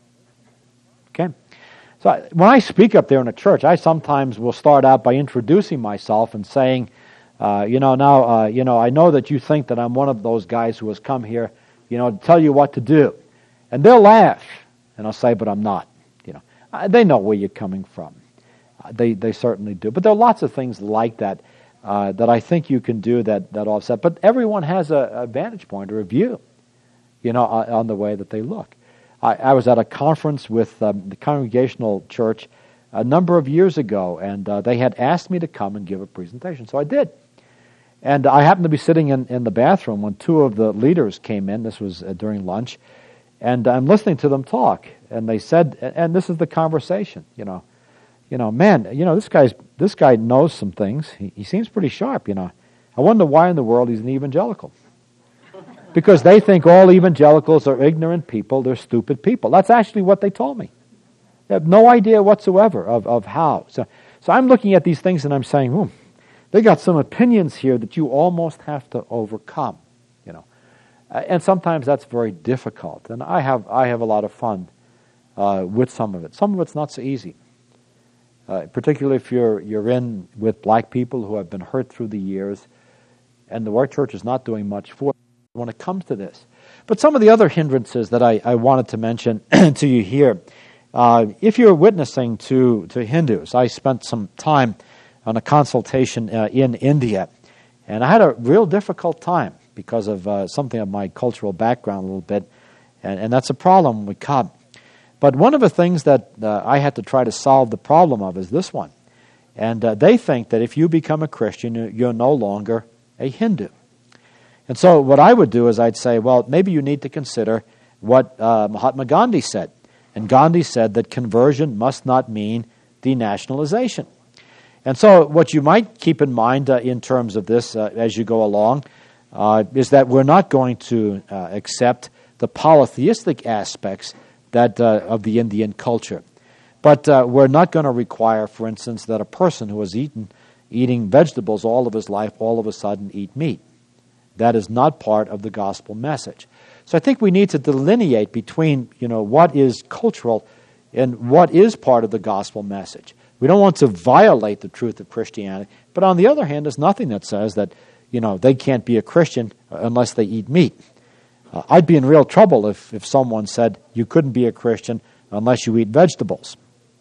Okay? So I, when I speak up there in a church, I sometimes will start out by introducing myself and saying, uh, you know, now, uh, you know, I know that you think that I'm one of those guys who has come here, you know, to tell you what to do. And they'll laugh, and I'll say, but I'm not. You know, uh, they know where you're coming from. Uh, they they certainly do. But there are lots of things like that uh, that I think you can do that that offset. But everyone has a, a vantage point or a view, you know, on, on the way that they look. I, I was at a conference with um, the Congregational Church a number of years ago, and uh, they had asked me to come and give a presentation, so I did. And I happened to be sitting in, in the bathroom when two of the leaders came in. This was uh, during lunch. And I'm listening to them talk, and they said, and this is the conversation, you know, you know, man, you know, this guy's this guy knows some things. He, he seems pretty sharp, you know. I wonder why in the world he's an evangelical. Because they think all evangelicals are ignorant people, they're stupid people. That's actually what they told me. They have no idea whatsoever of, of how. So, So I'm looking at these things and I'm saying, hmm, they got some opinions here that you almost have to overcome, you know. Uh, and sometimes that's very difficult. And I have I have a lot of fun uh, with some of it. Some of it's not so easy. Uh, particularly if you're you're in with black people who have been hurt through the years, and the white church is not doing much for them when it comes to this. But some of the other hindrances that I, I wanted to mention to you here, uh, if you're witnessing to, to Hindus, I spent some time on a consultation uh, in India, and I had a real difficult time because of uh, something of my cultural background a little bit, and, and that's a problem when we come. But one of the things that uh, I had to try to solve the problem of is this one. And uh, they think that if you become a Christian, you're no longer a Hindu. And so what I would do is I'd say, well, maybe you need to consider what uh, Mahatma Gandhi said. And Gandhi said that conversion must not mean denationalization. And so what you might keep in mind uh, in terms of this uh, as you go along uh, is that we're not going to uh, accept the polytheistic aspects that uh, of the Indian culture. But uh, we're not going to require, for instance, that a person who has eaten eating vegetables all of his life all of a sudden eat meat. That is not part of the gospel message. So I think we need to delineate between, you know, what is cultural and what is part of the gospel message. We don't want to violate the truth of Christianity, but on the other hand, there's nothing that says that, you know, they can't be a Christian unless they eat meat. Uh, I'd be in real trouble if, if someone said you couldn't be a Christian unless you eat vegetables.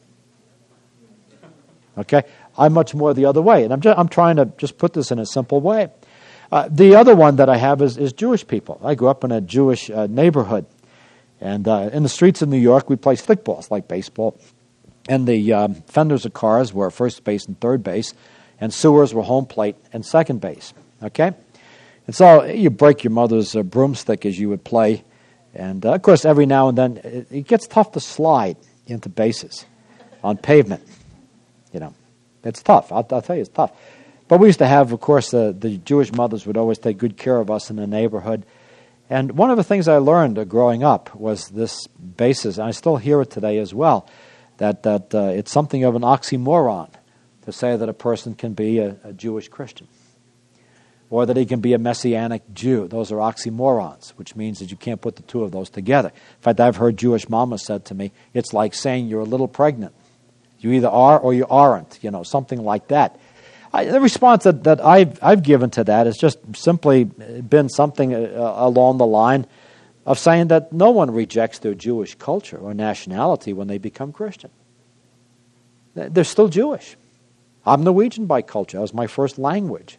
Okay? I'm much more the other way, and I'm just, I'm trying to just put this in a simple way. Uh, the other one that I have is, is Jewish people. I grew up in a Jewish uh, neighborhood, and uh, in the streets of New York, we played stickballs like baseball, and the um, fenders of cars were first base and third base, and sewers were home plate and second base. Okay? And so you break your mother's uh, broomstick as you would play. And, uh, of course, every now and then it, it gets tough to slide into bases on pavement. You know, it's tough. I'll, I'll tell you, it's tough. But we used to have, of course, the, the Jewish mothers would always take good care of us in the neighborhood. And one of the things I learned uh, growing up was this basis, and I still hear it today as well, that, that uh, it's something of an oxymoron to say that a person can be a, a Jewish Christian, or that he can be a Messianic Jew. Those are oxymorons, which means that you can't put the two of those together. In fact, I've heard Jewish mamas said to me, it's like saying you're a little pregnant. You either are or you aren't, you know, something like that. I, the response that, that I've, I've given to that has just simply been something uh, along the line of saying that no one rejects their Jewish culture or nationality when they become Christian. They're still Jewish. I'm Norwegian by culture. That was my first language.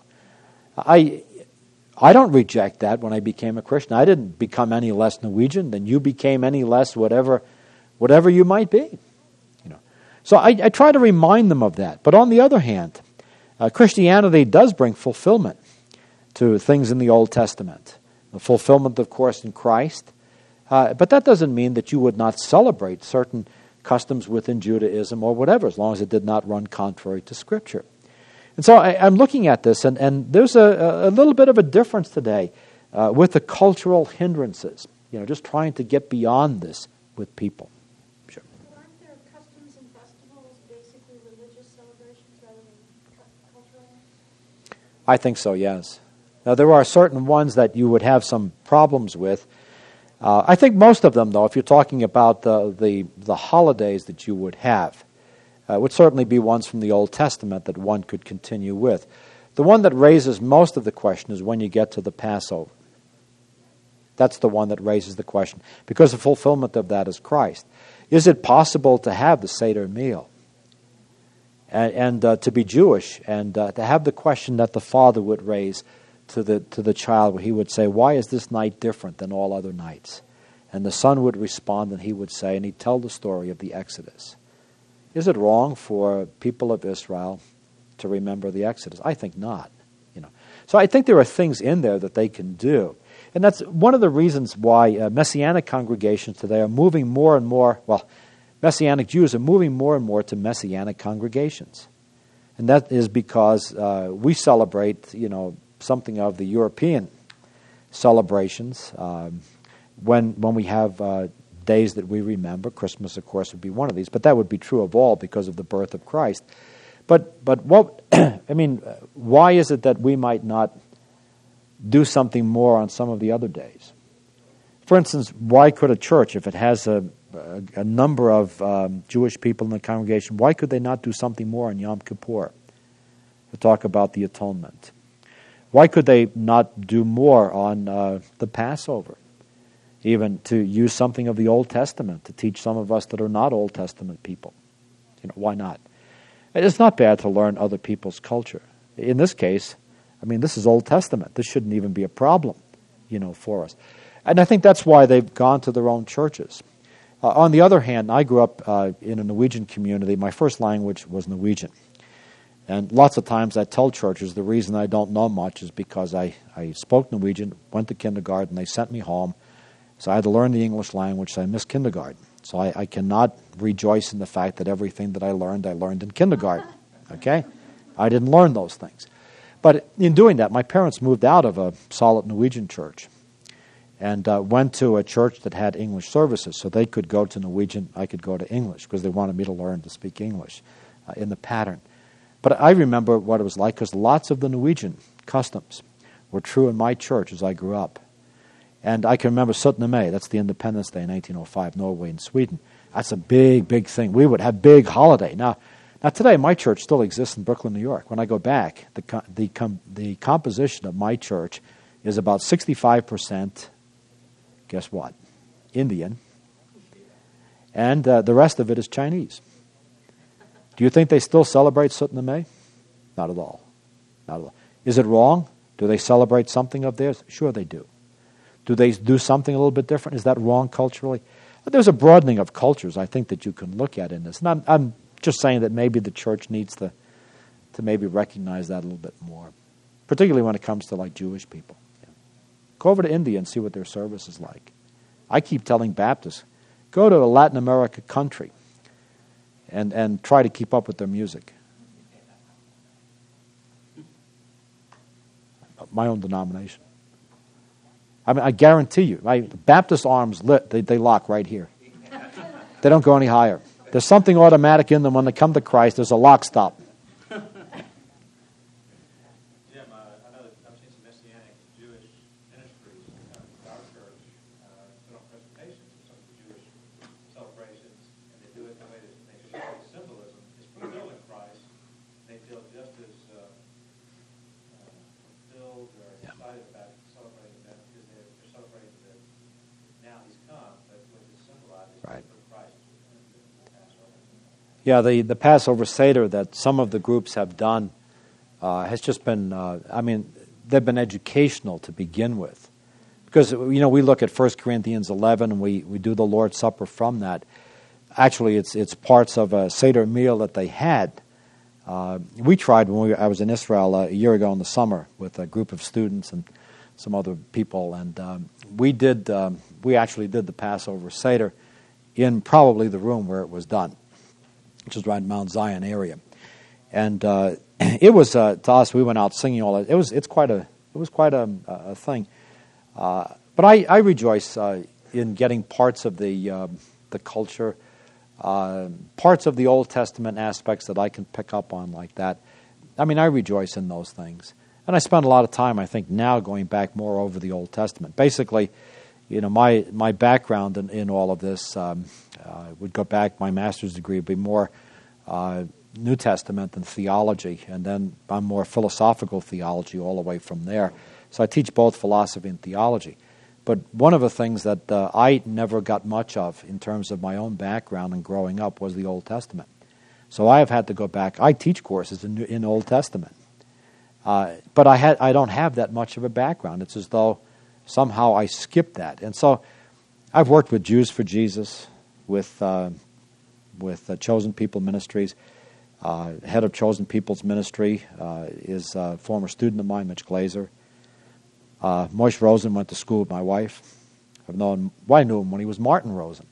I I don't reject that when I became a Christian. I didn't become any less Norwegian than you became any less whatever whatever you might be. You know. So I, I try to remind them of that. But on the other hand, uh, Christianity does bring fulfillment to things in the Old Testament. The fulfillment, of course, in Christ. Uh, but that doesn't mean that you would not celebrate certain customs within Judaism or whatever, as long as it did not run contrary to Scripture. And so I, I'm looking at this, and, and there's a, a little bit of a difference today uh, with the cultural hindrances. You know, just trying to get beyond this with people. Sure. Aren't there customs and festivals basically religious celebrations rather than cultural? I think so, yes. Now, there are certain ones that you would have some problems with. Uh, I think most of them, though, if you're talking about the, the, the holidays that you would have, Uh, would certainly be ones from the Old Testament that one could continue with. The one that raises most of the question is when you get to the Passover. That's the one that raises the question, because the fulfillment of that is Christ. Is it possible to have the Seder meal and, and uh, to be Jewish and uh, to have the question that the father would raise to the to the child, where he would say, "Why is this night different than all other nights?" And the son would respond, and he would say, and he'd tell the story of the Exodus. Is it wrong for people of Israel to remember the Exodus? I think not. You know, so I think there are things in there that they can do, and that's one of the reasons why uh, Messianic congregations today are moving more and more. Well, Messianic Jews are moving more and more to Messianic congregations, and that is because uh, we celebrate, you know, something of the European celebrations um, when when we have. Uh, days that we remember. Christmas, of course, would be one of these, but that would be true of all because of the birth of Christ. But but what I mean, why is it that we might not do something more on some of the other days? For instance, why could a church, if it has a, a, a number of um, Jewish people in the congregation, why could they not do something more on Yom Kippur to talk about the atonement? Why could they not do more on uh, the Passover, even to use something of the Old Testament to teach some of us that are not Old Testament people? You know, why not? It's not bad to learn other people's culture. In this case, I mean, this is Old Testament. This shouldn't even be a problem, you know, for us. And I think that's why they've gone to their own churches. Uh, on the other hand, I grew up uh, in a Norwegian community. My first language was Norwegian. And lots of times I tell churches the reason I don't know much is because I, I spoke Norwegian, went to kindergarten, they sent me home. So I had to learn the English language, so I missed kindergarten. So I, I cannot rejoice in the fact that everything that I learned, I learned in kindergarten. Okay? I didn't learn those things. But in doing that, my parents moved out of a solid Norwegian church and uh, went to a church that had English services. So they could go to Norwegian, I could go to English, because they wanted me to learn to speak English uh, in the pattern. But I remember what it was like, because lots of the Norwegian customs were true in my church as I grew up. And I can remember syttende May, that's the Independence Day in eighteen oh five, Norway and Sweden. That's a big, big thing. We would have big holiday. Now, now today, my church still exists in Brooklyn, New York. When I go back, the the com, the composition of my church is about sixty-five percent, guess what, Indian, and uh, the rest of it is Chinese. Do you think they still celebrate syttende May? Not at all. Not at all. Is it wrong? Do they celebrate something of theirs? Sure they do. Do they do something a little bit different? Is that wrong culturally? There's a broadening of cultures, I think, that you can look at in this. And I'm, I'm just saying that maybe the church needs to, to maybe recognize that a little bit more, particularly when it comes to, like, Jewish people. Yeah. Go over to India and see what their service is like. I keep telling Baptists, go to a Latin America country and, and try to keep up with their music. My own denomination. I mean, I guarantee you, my Baptist arms lit, they, they lock right here. They don't go any higher. There's something automatic in them when they come to Christ. There's a lock stop. Jim, uh, I know that I've seen some Messianic Jewish ministries uh, in our church uh, put on presentations of some of the Jewish celebrations, and they do it the way that they show the symbolism. It's fulfilling Christ. They feel just as uh, uh, fulfilled or excited about celebrating that because they're, they're celebrating that now He's come, but what it symbolizes Right. for Christ. Yeah, the, the Passover Seder that some of the groups have done uh, has just been, uh, I mean, they've been educational to begin with. Because, you know, we look at First Corinthians eleven and we, we do the Lord's Supper from that. Actually, it's it's parts of a Seder meal that they had. Uh, we tried when we, I was in Israel uh, a year ago in the summer with a group of students and some other people, and um, we did, um, we actually did the Passover Seder in probably the room where it was done, which is right in Mount Zion area, and uh, it was uh, to us. We went out singing all that. It was it's quite a it was quite a, a thing. Uh, but I, I rejoice uh, in getting parts of the uh, the culture, uh, parts of the Old Testament aspects that I can pick up on like that. I mean, I rejoice in those things, and I spend a lot of time, I think, now going back more over the Old Testament. Basically, you know, my my background in, in all of this um, uh, would go back. My master's degree would be more uh, New Testament than theology, and then I'm more philosophical theology all the way from there. So I teach both philosophy and theology. But one of the things that uh, I never got much of in terms of my own background and growing up was the Old Testament. So I have had to go back. I teach courses in in Old Testament, uh, but I had I don't have that much of a background. It's as though somehow I skipped that. And so I've worked with Jews for Jesus, with uh, with uh, Chosen People Ministries. Uh, head of Chosen People's Ministry uh, is a former student of mine, Mitch Glazer. Uh, Moish Rosen went to school with my wife. I've known, well, I knew him when he was Martin Rosen.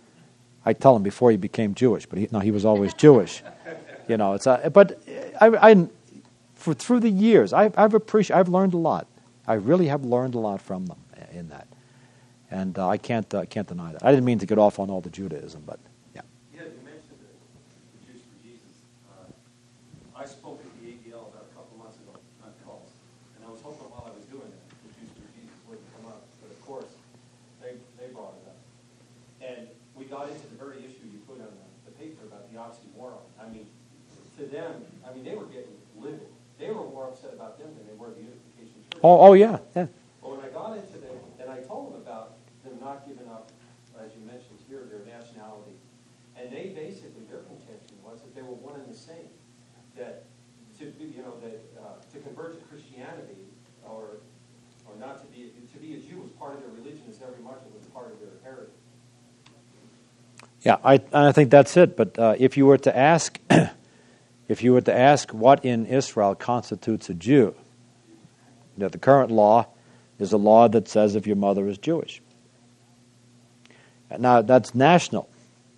I tell him before he became Jewish, but he, no, he was always Jewish. You know, it's a, but I, I for through the years, I've, I've appreciated, I've learned a lot. I really have learned a lot from them in that, and uh, I can't uh, can't deny that. I didn't mean to get off on all the Judaism, but yeah. Yeah, you mentioned the, the Jews for Jesus. Uh, I got into the very issue you put on the, the paper about the oxymoron. I mean, to them, I mean, they were getting livid. They were more upset about them than they were the Unification Church. Oh, oh yeah, yeah. But when I got into them, and I told them about them not giving up, as you mentioned here, their nationality, and they basically, their contention was that they were one and the same. That to be, you know, that uh, to convert to Christianity or or not to be to be a Jew was part of their religion as every much as it was part of their heritage. Yeah, I I think that's it. But uh, if you were to ask, if you were to ask what in Israel constitutes a Jew, that the current law is a law that says if your mother is Jewish. Now that's national.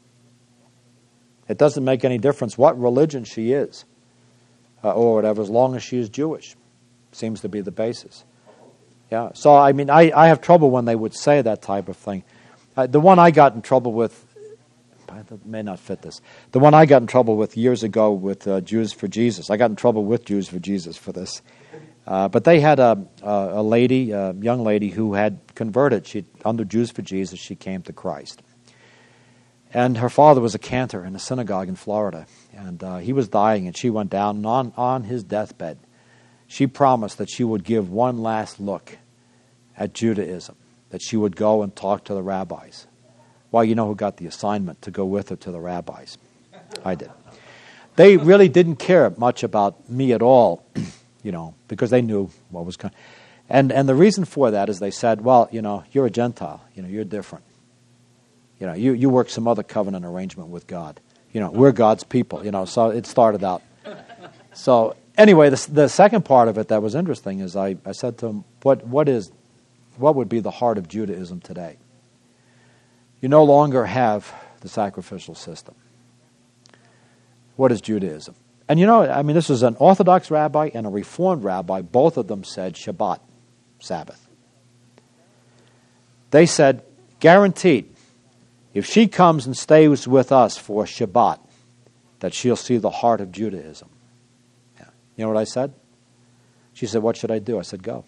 It doesn't make any difference what religion she is, uh, or whatever, as long as she is Jewish. Seems to be the basis. Yeah. So I mean, I, I have trouble when they would say that type of thing. Uh, the one I got in trouble with, that may not fit this. The one I got in trouble with years ago with uh, Jews for Jesus. I got in trouble with Jews for Jesus for this. Uh, but they had a, a, a lady, a young lady who had converted. She under Jews for Jesus, she came to Christ. And her father was a cantor in a synagogue in Florida. And uh, he was dying, and she went down, and on, on his deathbed, she promised that she would give one last look at Judaism, that she would go and talk to the rabbis. Well, you know who got the assignment to go with her to the rabbis? I did. They really didn't care much about me at all, you know, because they knew what was coming. And and the reason for that is they said, well, you know, you're a Gentile. You know, you're different. You know, you, you work some other covenant arrangement with God. You know, we're God's people, you know, so it started out. So anyway, the, the second part of it that was interesting is I, I said to him, what what is, what would be the heart of Judaism today? You no longer have the sacrificial system. What is Judaism? And you know, I mean, this is an Orthodox rabbi and a Reformed rabbi. Both of them said Shabbat, Sabbath. They said, guaranteed, if she comes and stays with us for Shabbat, that she'll see the heart of Judaism. Yeah. You know what I said? She said, what should I do? I said, go.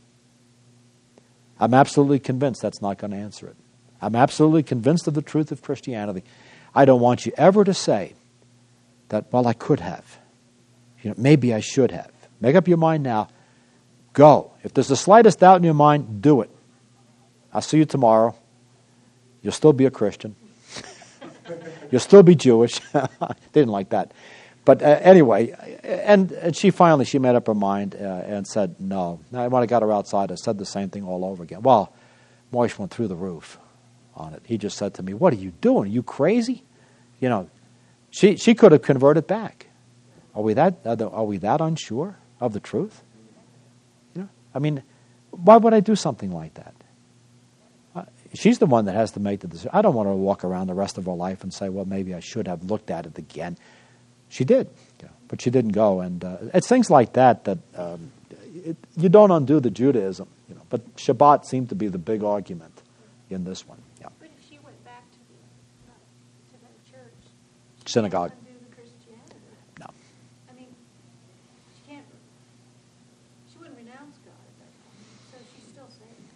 I'm absolutely convinced that's not going to answer it. I'm absolutely convinced of the truth of Christianity. I don't want you ever to say that, well, I could have. You know, maybe I should have. Make up your mind now. Go. If there's the slightest doubt in your mind, do it. I'll see you tomorrow. You'll still be a Christian. You'll still be Jewish. They didn't like that. But uh, anyway, and, and she finally, she made up her mind uh, and said no. Now, when I got her outside, I said the same thing all over again. Well, Moish went through the roof on it. He just said to me, what are you doing? Are you crazy? You know, she she could have converted back. Are we that are, the, are we that unsure of the truth? You know, I mean, why would I do something like that? Uh, she's the one that has to make the decision. I don't want her to walk around the rest of her life and say, well, maybe I should have looked at it again. She did, you know, but she didn't go. And uh, it's things like that that um, it, you don't undo the Judaism. You know, but Shabbat seemed to be the big argument in this one. Yeah. But if she went back to the, uh, to that church, she Synagogue. can't undo the Christianity. No. I mean, she can't. She wouldn't renounce God at that point, so she's still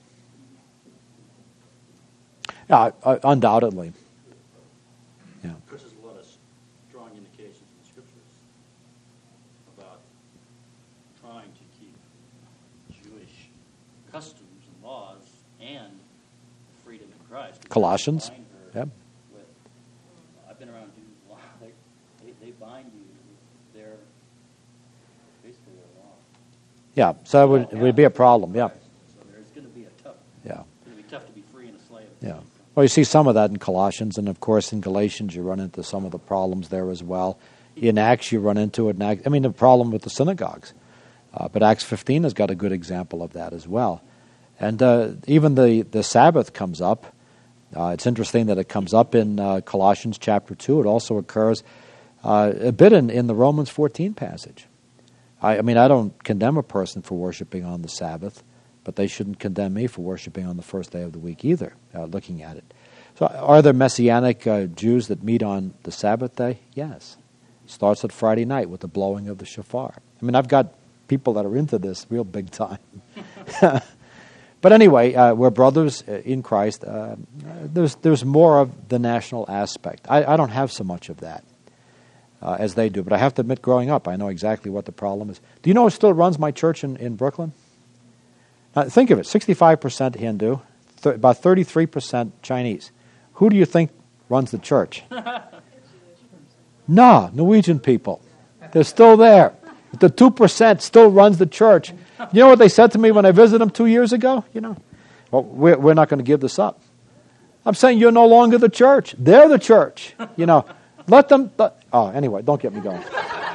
saved. Yeah, uh, undoubtedly. Yeah. Because there's a lot of strong indications in the scriptures about trying to keep Jewish customs and laws and freedom in Christ. Colossians. Bind her Yep. with, I've been around Jews a lot. They, they, they bind you with their, basically their law. Yeah, so it would, it would be a problem, yeah. So there's going to be a tough, Yeah. it's going to be tough to be free and a slave. at the Yeah. same time. Well, you see some of that in Colossians, and of course in Galatians you run into some of the problems there as well. In Acts you run into it. In Acts, I mean, the problem with the synagogues. Uh, but Acts fifteen has got a good example of that as well. And uh, even the, the Sabbath comes up. Uh, it's interesting that it comes up in uh, Colossians chapter two. It also occurs uh, a bit in, in the Romans fourteen passage. I, I mean, I don't condemn a person for worshiping on the Sabbath, but they shouldn't condemn me for worshiping on the first day of the week either, uh, looking at it. So are there Messianic uh, Jews that meet on the Sabbath day? Yes. It starts at Friday night with the blowing of the shofar. I mean, I've got people that are into this real big time. But anyway, uh, we're brothers in Christ. Uh, there's there's more of the national aspect. I, I don't have so much of that uh, as they do. But I have to admit, growing up, I know exactly what the problem is. Do you know who still runs my church in, in Brooklyn? Now, think of it, sixty-five percent Hindu, th- about thirty-three percent Chinese. Who do you think runs the church? No, Norwegian people. They're still there. The two percent still runs the church. You know what they said to me when I visited them two years ago? You know, well, we're, we're not going to give this up. I'm saying you're no longer the church. They're the church. You know, let them... Let, oh, anyway, don't get me going.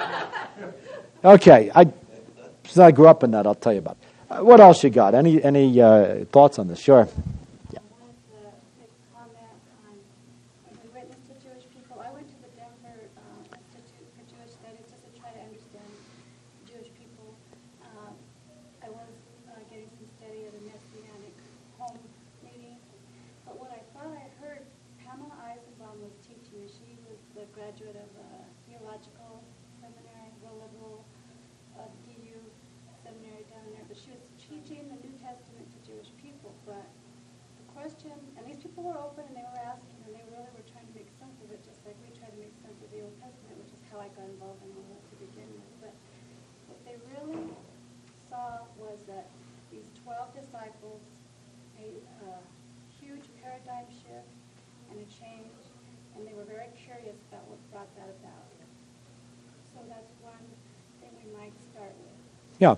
Okay, I, since I grew up in that, I'll tell you about it. Uh, what else you got? Any any uh, thoughts on this? Sure. Yeah. I wanted to make a comment on the witness to Jewish people. I went to the Denver uh, Institute for Jewish Studies just to try to understand Jewish people. Um, I was uh, getting some study at a Messianic home meeting, but what I thought I heard, Pamela Eisenbaum was teaching. She was a graduate of a theological seminary, real liberal, uh, D U seminary down there, but she was teaching the New Testament to Jewish people. But the question, and these people were open and they were asking, and they really were trying to make sense of it, just like we try to make sense of the Old Testament, which is how I got involved in all that to begin with. But what they really saw was that these twelve disciples made a huge paradigm shift and a change, and they were very curious about what brought that about. So that's one thing we might start with. Yeah.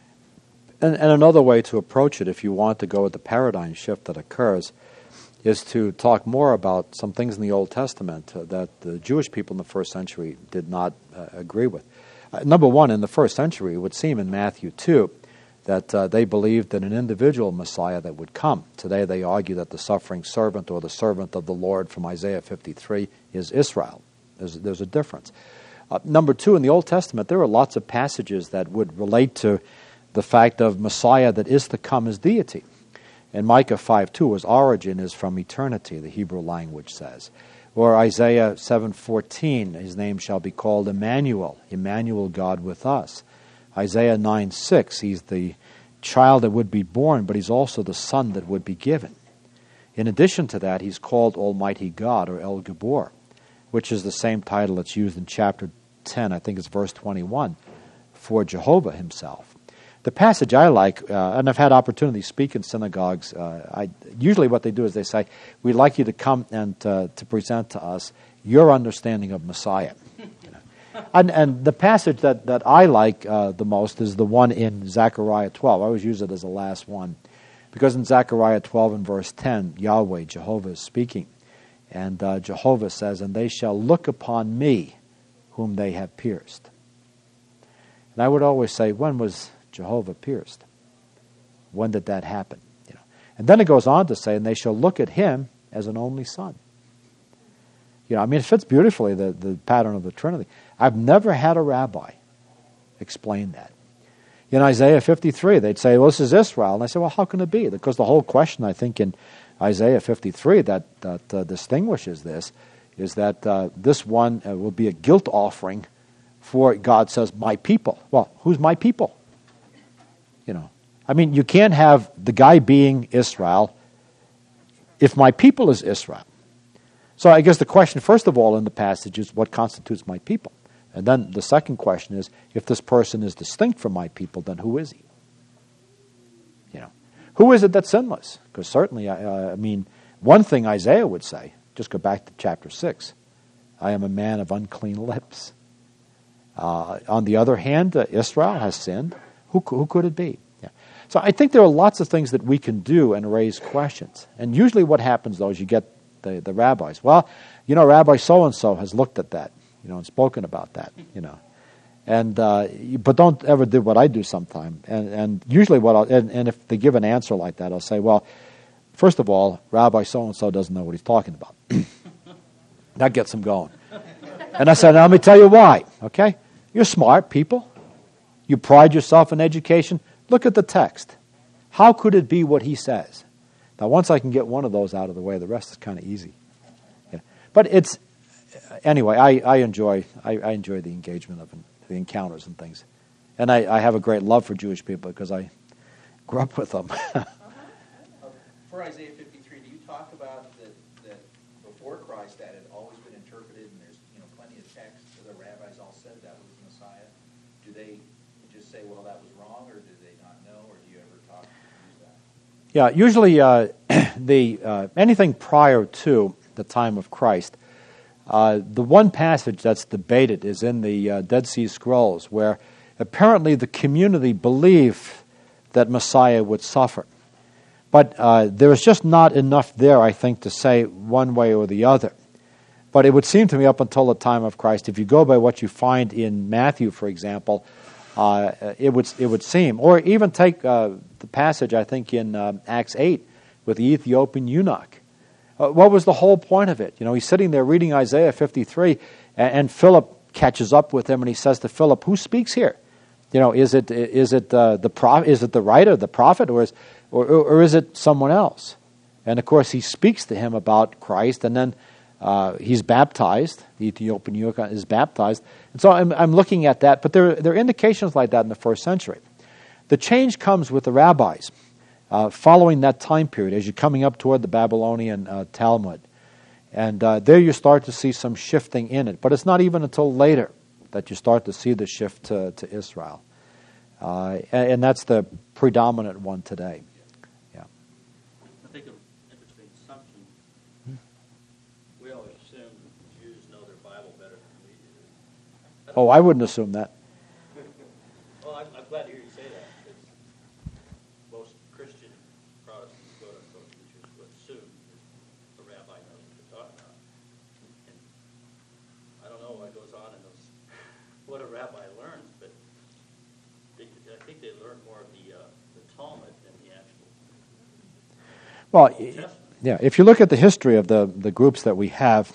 And, and another way to approach it, if you want to go with the paradigm shift that occurs, is to talk more about some things in the Old Testament uh, that the Jewish people in the first century did not uh, agree with. Uh, number one, in the first century, it would seem in Matthew two that uh, they believed in an individual Messiah that would come. Today they argue that the suffering servant or the servant of the Lord from Isaiah fifty-three is Israel. There's, there's a difference. Uh, number two, in the Old Testament, there are lots of passages that would relate to the fact of Messiah that is to come as deity. In Micah five two, his origin is from eternity, the Hebrew language says. Or Isaiah seven fourteen, his name shall be called Emmanuel, Emmanuel, God with us. Isaiah nine six, he's the child that would be born, but he's also the son that would be given. In addition to that, he's called Almighty God, or El Gabor, which is the same title that's used in chapter ten, I think it's verse twenty-one, for Jehovah himself. The passage I like, uh, and I've had opportunity to speak in synagogues, uh, I, usually what they do is they say, we'd like you to come and uh, to present to us your understanding of Messiah. You know? and, and the passage that, that I like uh, the most is the one in Zechariah twelve. I always use it as the last one. Because in Zechariah twelve and verse ten, Yahweh, Jehovah, is speaking. And uh, Jehovah says, and they shall look upon me, whom they have pierced. And I would always say, when was Jehovah pierced? When did that happen? You know. And then it goes on to say, and they shall look at him as an only son. You know, I mean, it fits beautifully the, the pattern of the Trinity. I've never had a rabbi explain that. In Isaiah fifty-three, they'd say, well, this is Israel. And I say, well, how can it be? Because the whole question, I think, in Isaiah fifty-three that, that uh, distinguishes this is that uh, this one uh, will be a guilt offering for, God says, my people. Well, who's my people? You know, I mean, you can't have the guy being Israel if my people is Israel. So I guess the question, first of all, in the passage is what constitutes my people? And then the second question is, if this person is distinct from my people, then who is he? You know, who is it that's sinless? Because certainly, uh, I mean, one thing Isaiah would say, just go back to chapter six, I am a man of unclean lips. Uh, on the other hand, uh, Israel has sinned. Who, who could it be? Yeah. So I think there are lots of things that we can do and raise questions. And usually what happens, though, is you get the, the rabbis. Well, you know, Rabbi so-and-so has looked at that, you know, and spoken about that, you know. And uh, but don't ever do what I do sometime. And, and usually what I'll, and, and if they give an answer like that, I'll say, well, first of all, Rabbi so-and-so doesn't know what he's talking about. That gets him going. And I said, now let me tell you why, okay? You're smart people. You pride yourself in education. Look at the text. How could it be what he says? Now, once I can get one of those out of the way, the rest is kind of easy. Yeah. But it's, anyway, I, I enjoy I, I enjoy the engagement of the encounters and things. And I, I have a great love for Jewish people because I grew up with them. for Isaiah fifty-three, do you talk about that, that before Christ that had always been interpreted, and there's you know plenty of texts that the rabbis all said that was the Messiah? Do they just say, well, that was wrong, or do they not know, or do you ever talk use that? Yeah, usually uh, the uh, anything prior to the time of Christ, uh, the one passage that's debated is in the uh, Dead Sea Scrolls, where apparently the community believed that Messiah would suffer. But uh, there is just not enough there, I think, to say one way or the other. But it would seem to me up until the time of Christ, if you go by what you find in Matthew, for example, uh, it would it would seem, or even take uh, the passage, I think, in uh, Acts eight with the Ethiopian eunuch. Uh, what was the whole point of it? You know, he's sitting there reading Isaiah fifty-three, and, and Philip catches up with him, and he says to Philip, "Who speaks here? You know, is it is it uh, the pro- is it the writer, the prophet, or is or, or is it someone else?" And of course, he speaks to him about Christ, and then uh, he's baptized. The Ethiopian eunuch is baptized, and so I'm I'm looking at that. But there there are indications like that in the first century. The change comes with the rabbis uh, following that time period as you're coming up toward the Babylonian uh, Talmud, and uh, there you start to see some shifting in it. But it's not even until later that you start to see the shift to, to Israel. Uh, and, and that's the predominant one today. Yeah. I think an interesting assumption. Hmm. We always assume Jews know their Bible better than we do. Oh, I wouldn't assume that. Well, I'm, I'm glad to hear you say that, because most Christian Protestants, quote-unquote, teachers would assume that the rabbi knows what they're talking about. And I don't know what goes on in those, what a rabbi learns, but they, I think they learn more of the, uh, the Talmud than the actual Well, Old Testament. yeah, if you look at the history of the, the groups that we have,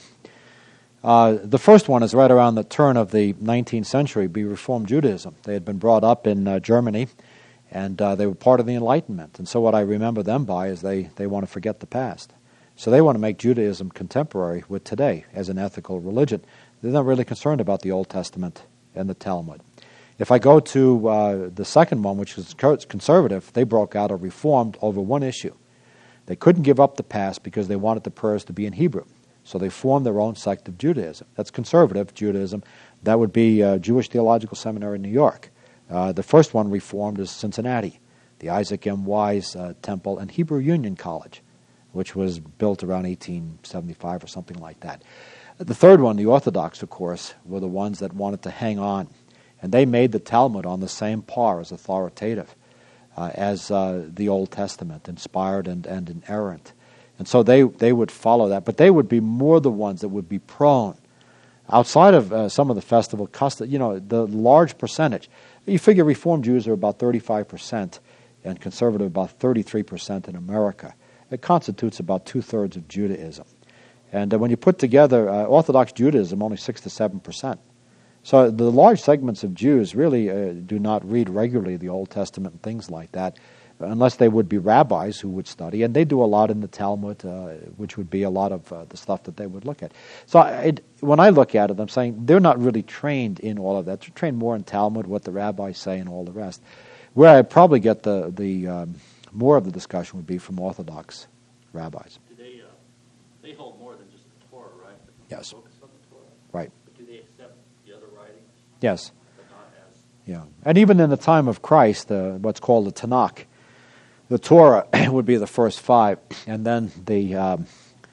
uh, the first one is right around the turn of the nineteenth century, be Reformed Judaism. They had been brought up in uh, Germany, and uh, they were part of the Enlightenment. And so what I remember them by is they, they want to forget the past. So they want to make Judaism contemporary with today as an ethical religion. They're not really concerned about the Old Testament and the Talmud. If I go to uh, the second one, which is conservative, they broke out of Reformed over one issue. They couldn't give up the past because they wanted the prayers to be in Hebrew. So they formed their own sect of Judaism. That's conservative Judaism. That would be uh, Jewish Theological Seminary in New York. Uh, the first one reformed is Cincinnati, the Isaac M. Wise uh, Temple and Hebrew Union College, which was built around eighteen seventy-five or something like that. The third one, the Orthodox, of course, were the ones that wanted to hang on. And they made the Talmud on the same par as authoritative uh, as uh, the Old Testament, inspired and, and inerrant. And so they, they would follow that. But they would be more the ones that would be prone. Outside of uh, some of the festival customs, you know, the large percentage. You figure Reformed Jews are about thirty-five percent and conservative about thirty-three percent in America. It constitutes about two-thirds of Judaism. And uh, when you put together uh, Orthodox Judaism, only six to seven percent. So the large segments of Jews really uh, do not read regularly the Old Testament and things like that, unless they would be rabbis who would study. And they do a lot in the Talmud, uh, which would be a lot of uh, the stuff that they would look at. So it, when I look at it, I'm saying they're not really trained in all of that. They're trained more in Talmud, what the rabbis say, and all the rest. Where I probably get the, the um, more of the discussion would be from Orthodox rabbis. Do they, uh, they hold more than just the Torah, right? Yes. Focus on the Torah. Right. But do they accept the other writings? Yes. But not as... Yeah. And even in the time of Christ, uh, what's called the Tanakh, the Torah would be the first five, and then the um,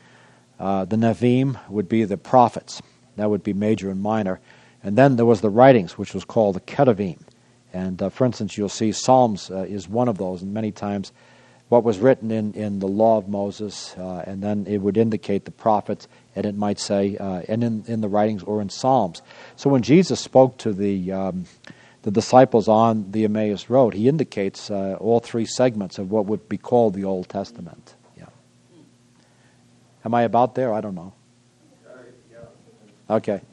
uh, the Nevi'im would be the prophets. That would be major and minor. And then there was the writings, which was called the Ketuvim. And uh, for instance, you'll see Psalms uh, is one of those, and many times what was written in, in the law of Moses, uh, and then it would indicate the prophets, and it might say, uh, and in, in the writings or in Psalms. So when Jesus spoke to the um, the disciples on the Emmaus Road, he indicates uh, all three segments of what would be called the Old Testament. Yeah. Am I about there? I don't know. Okay.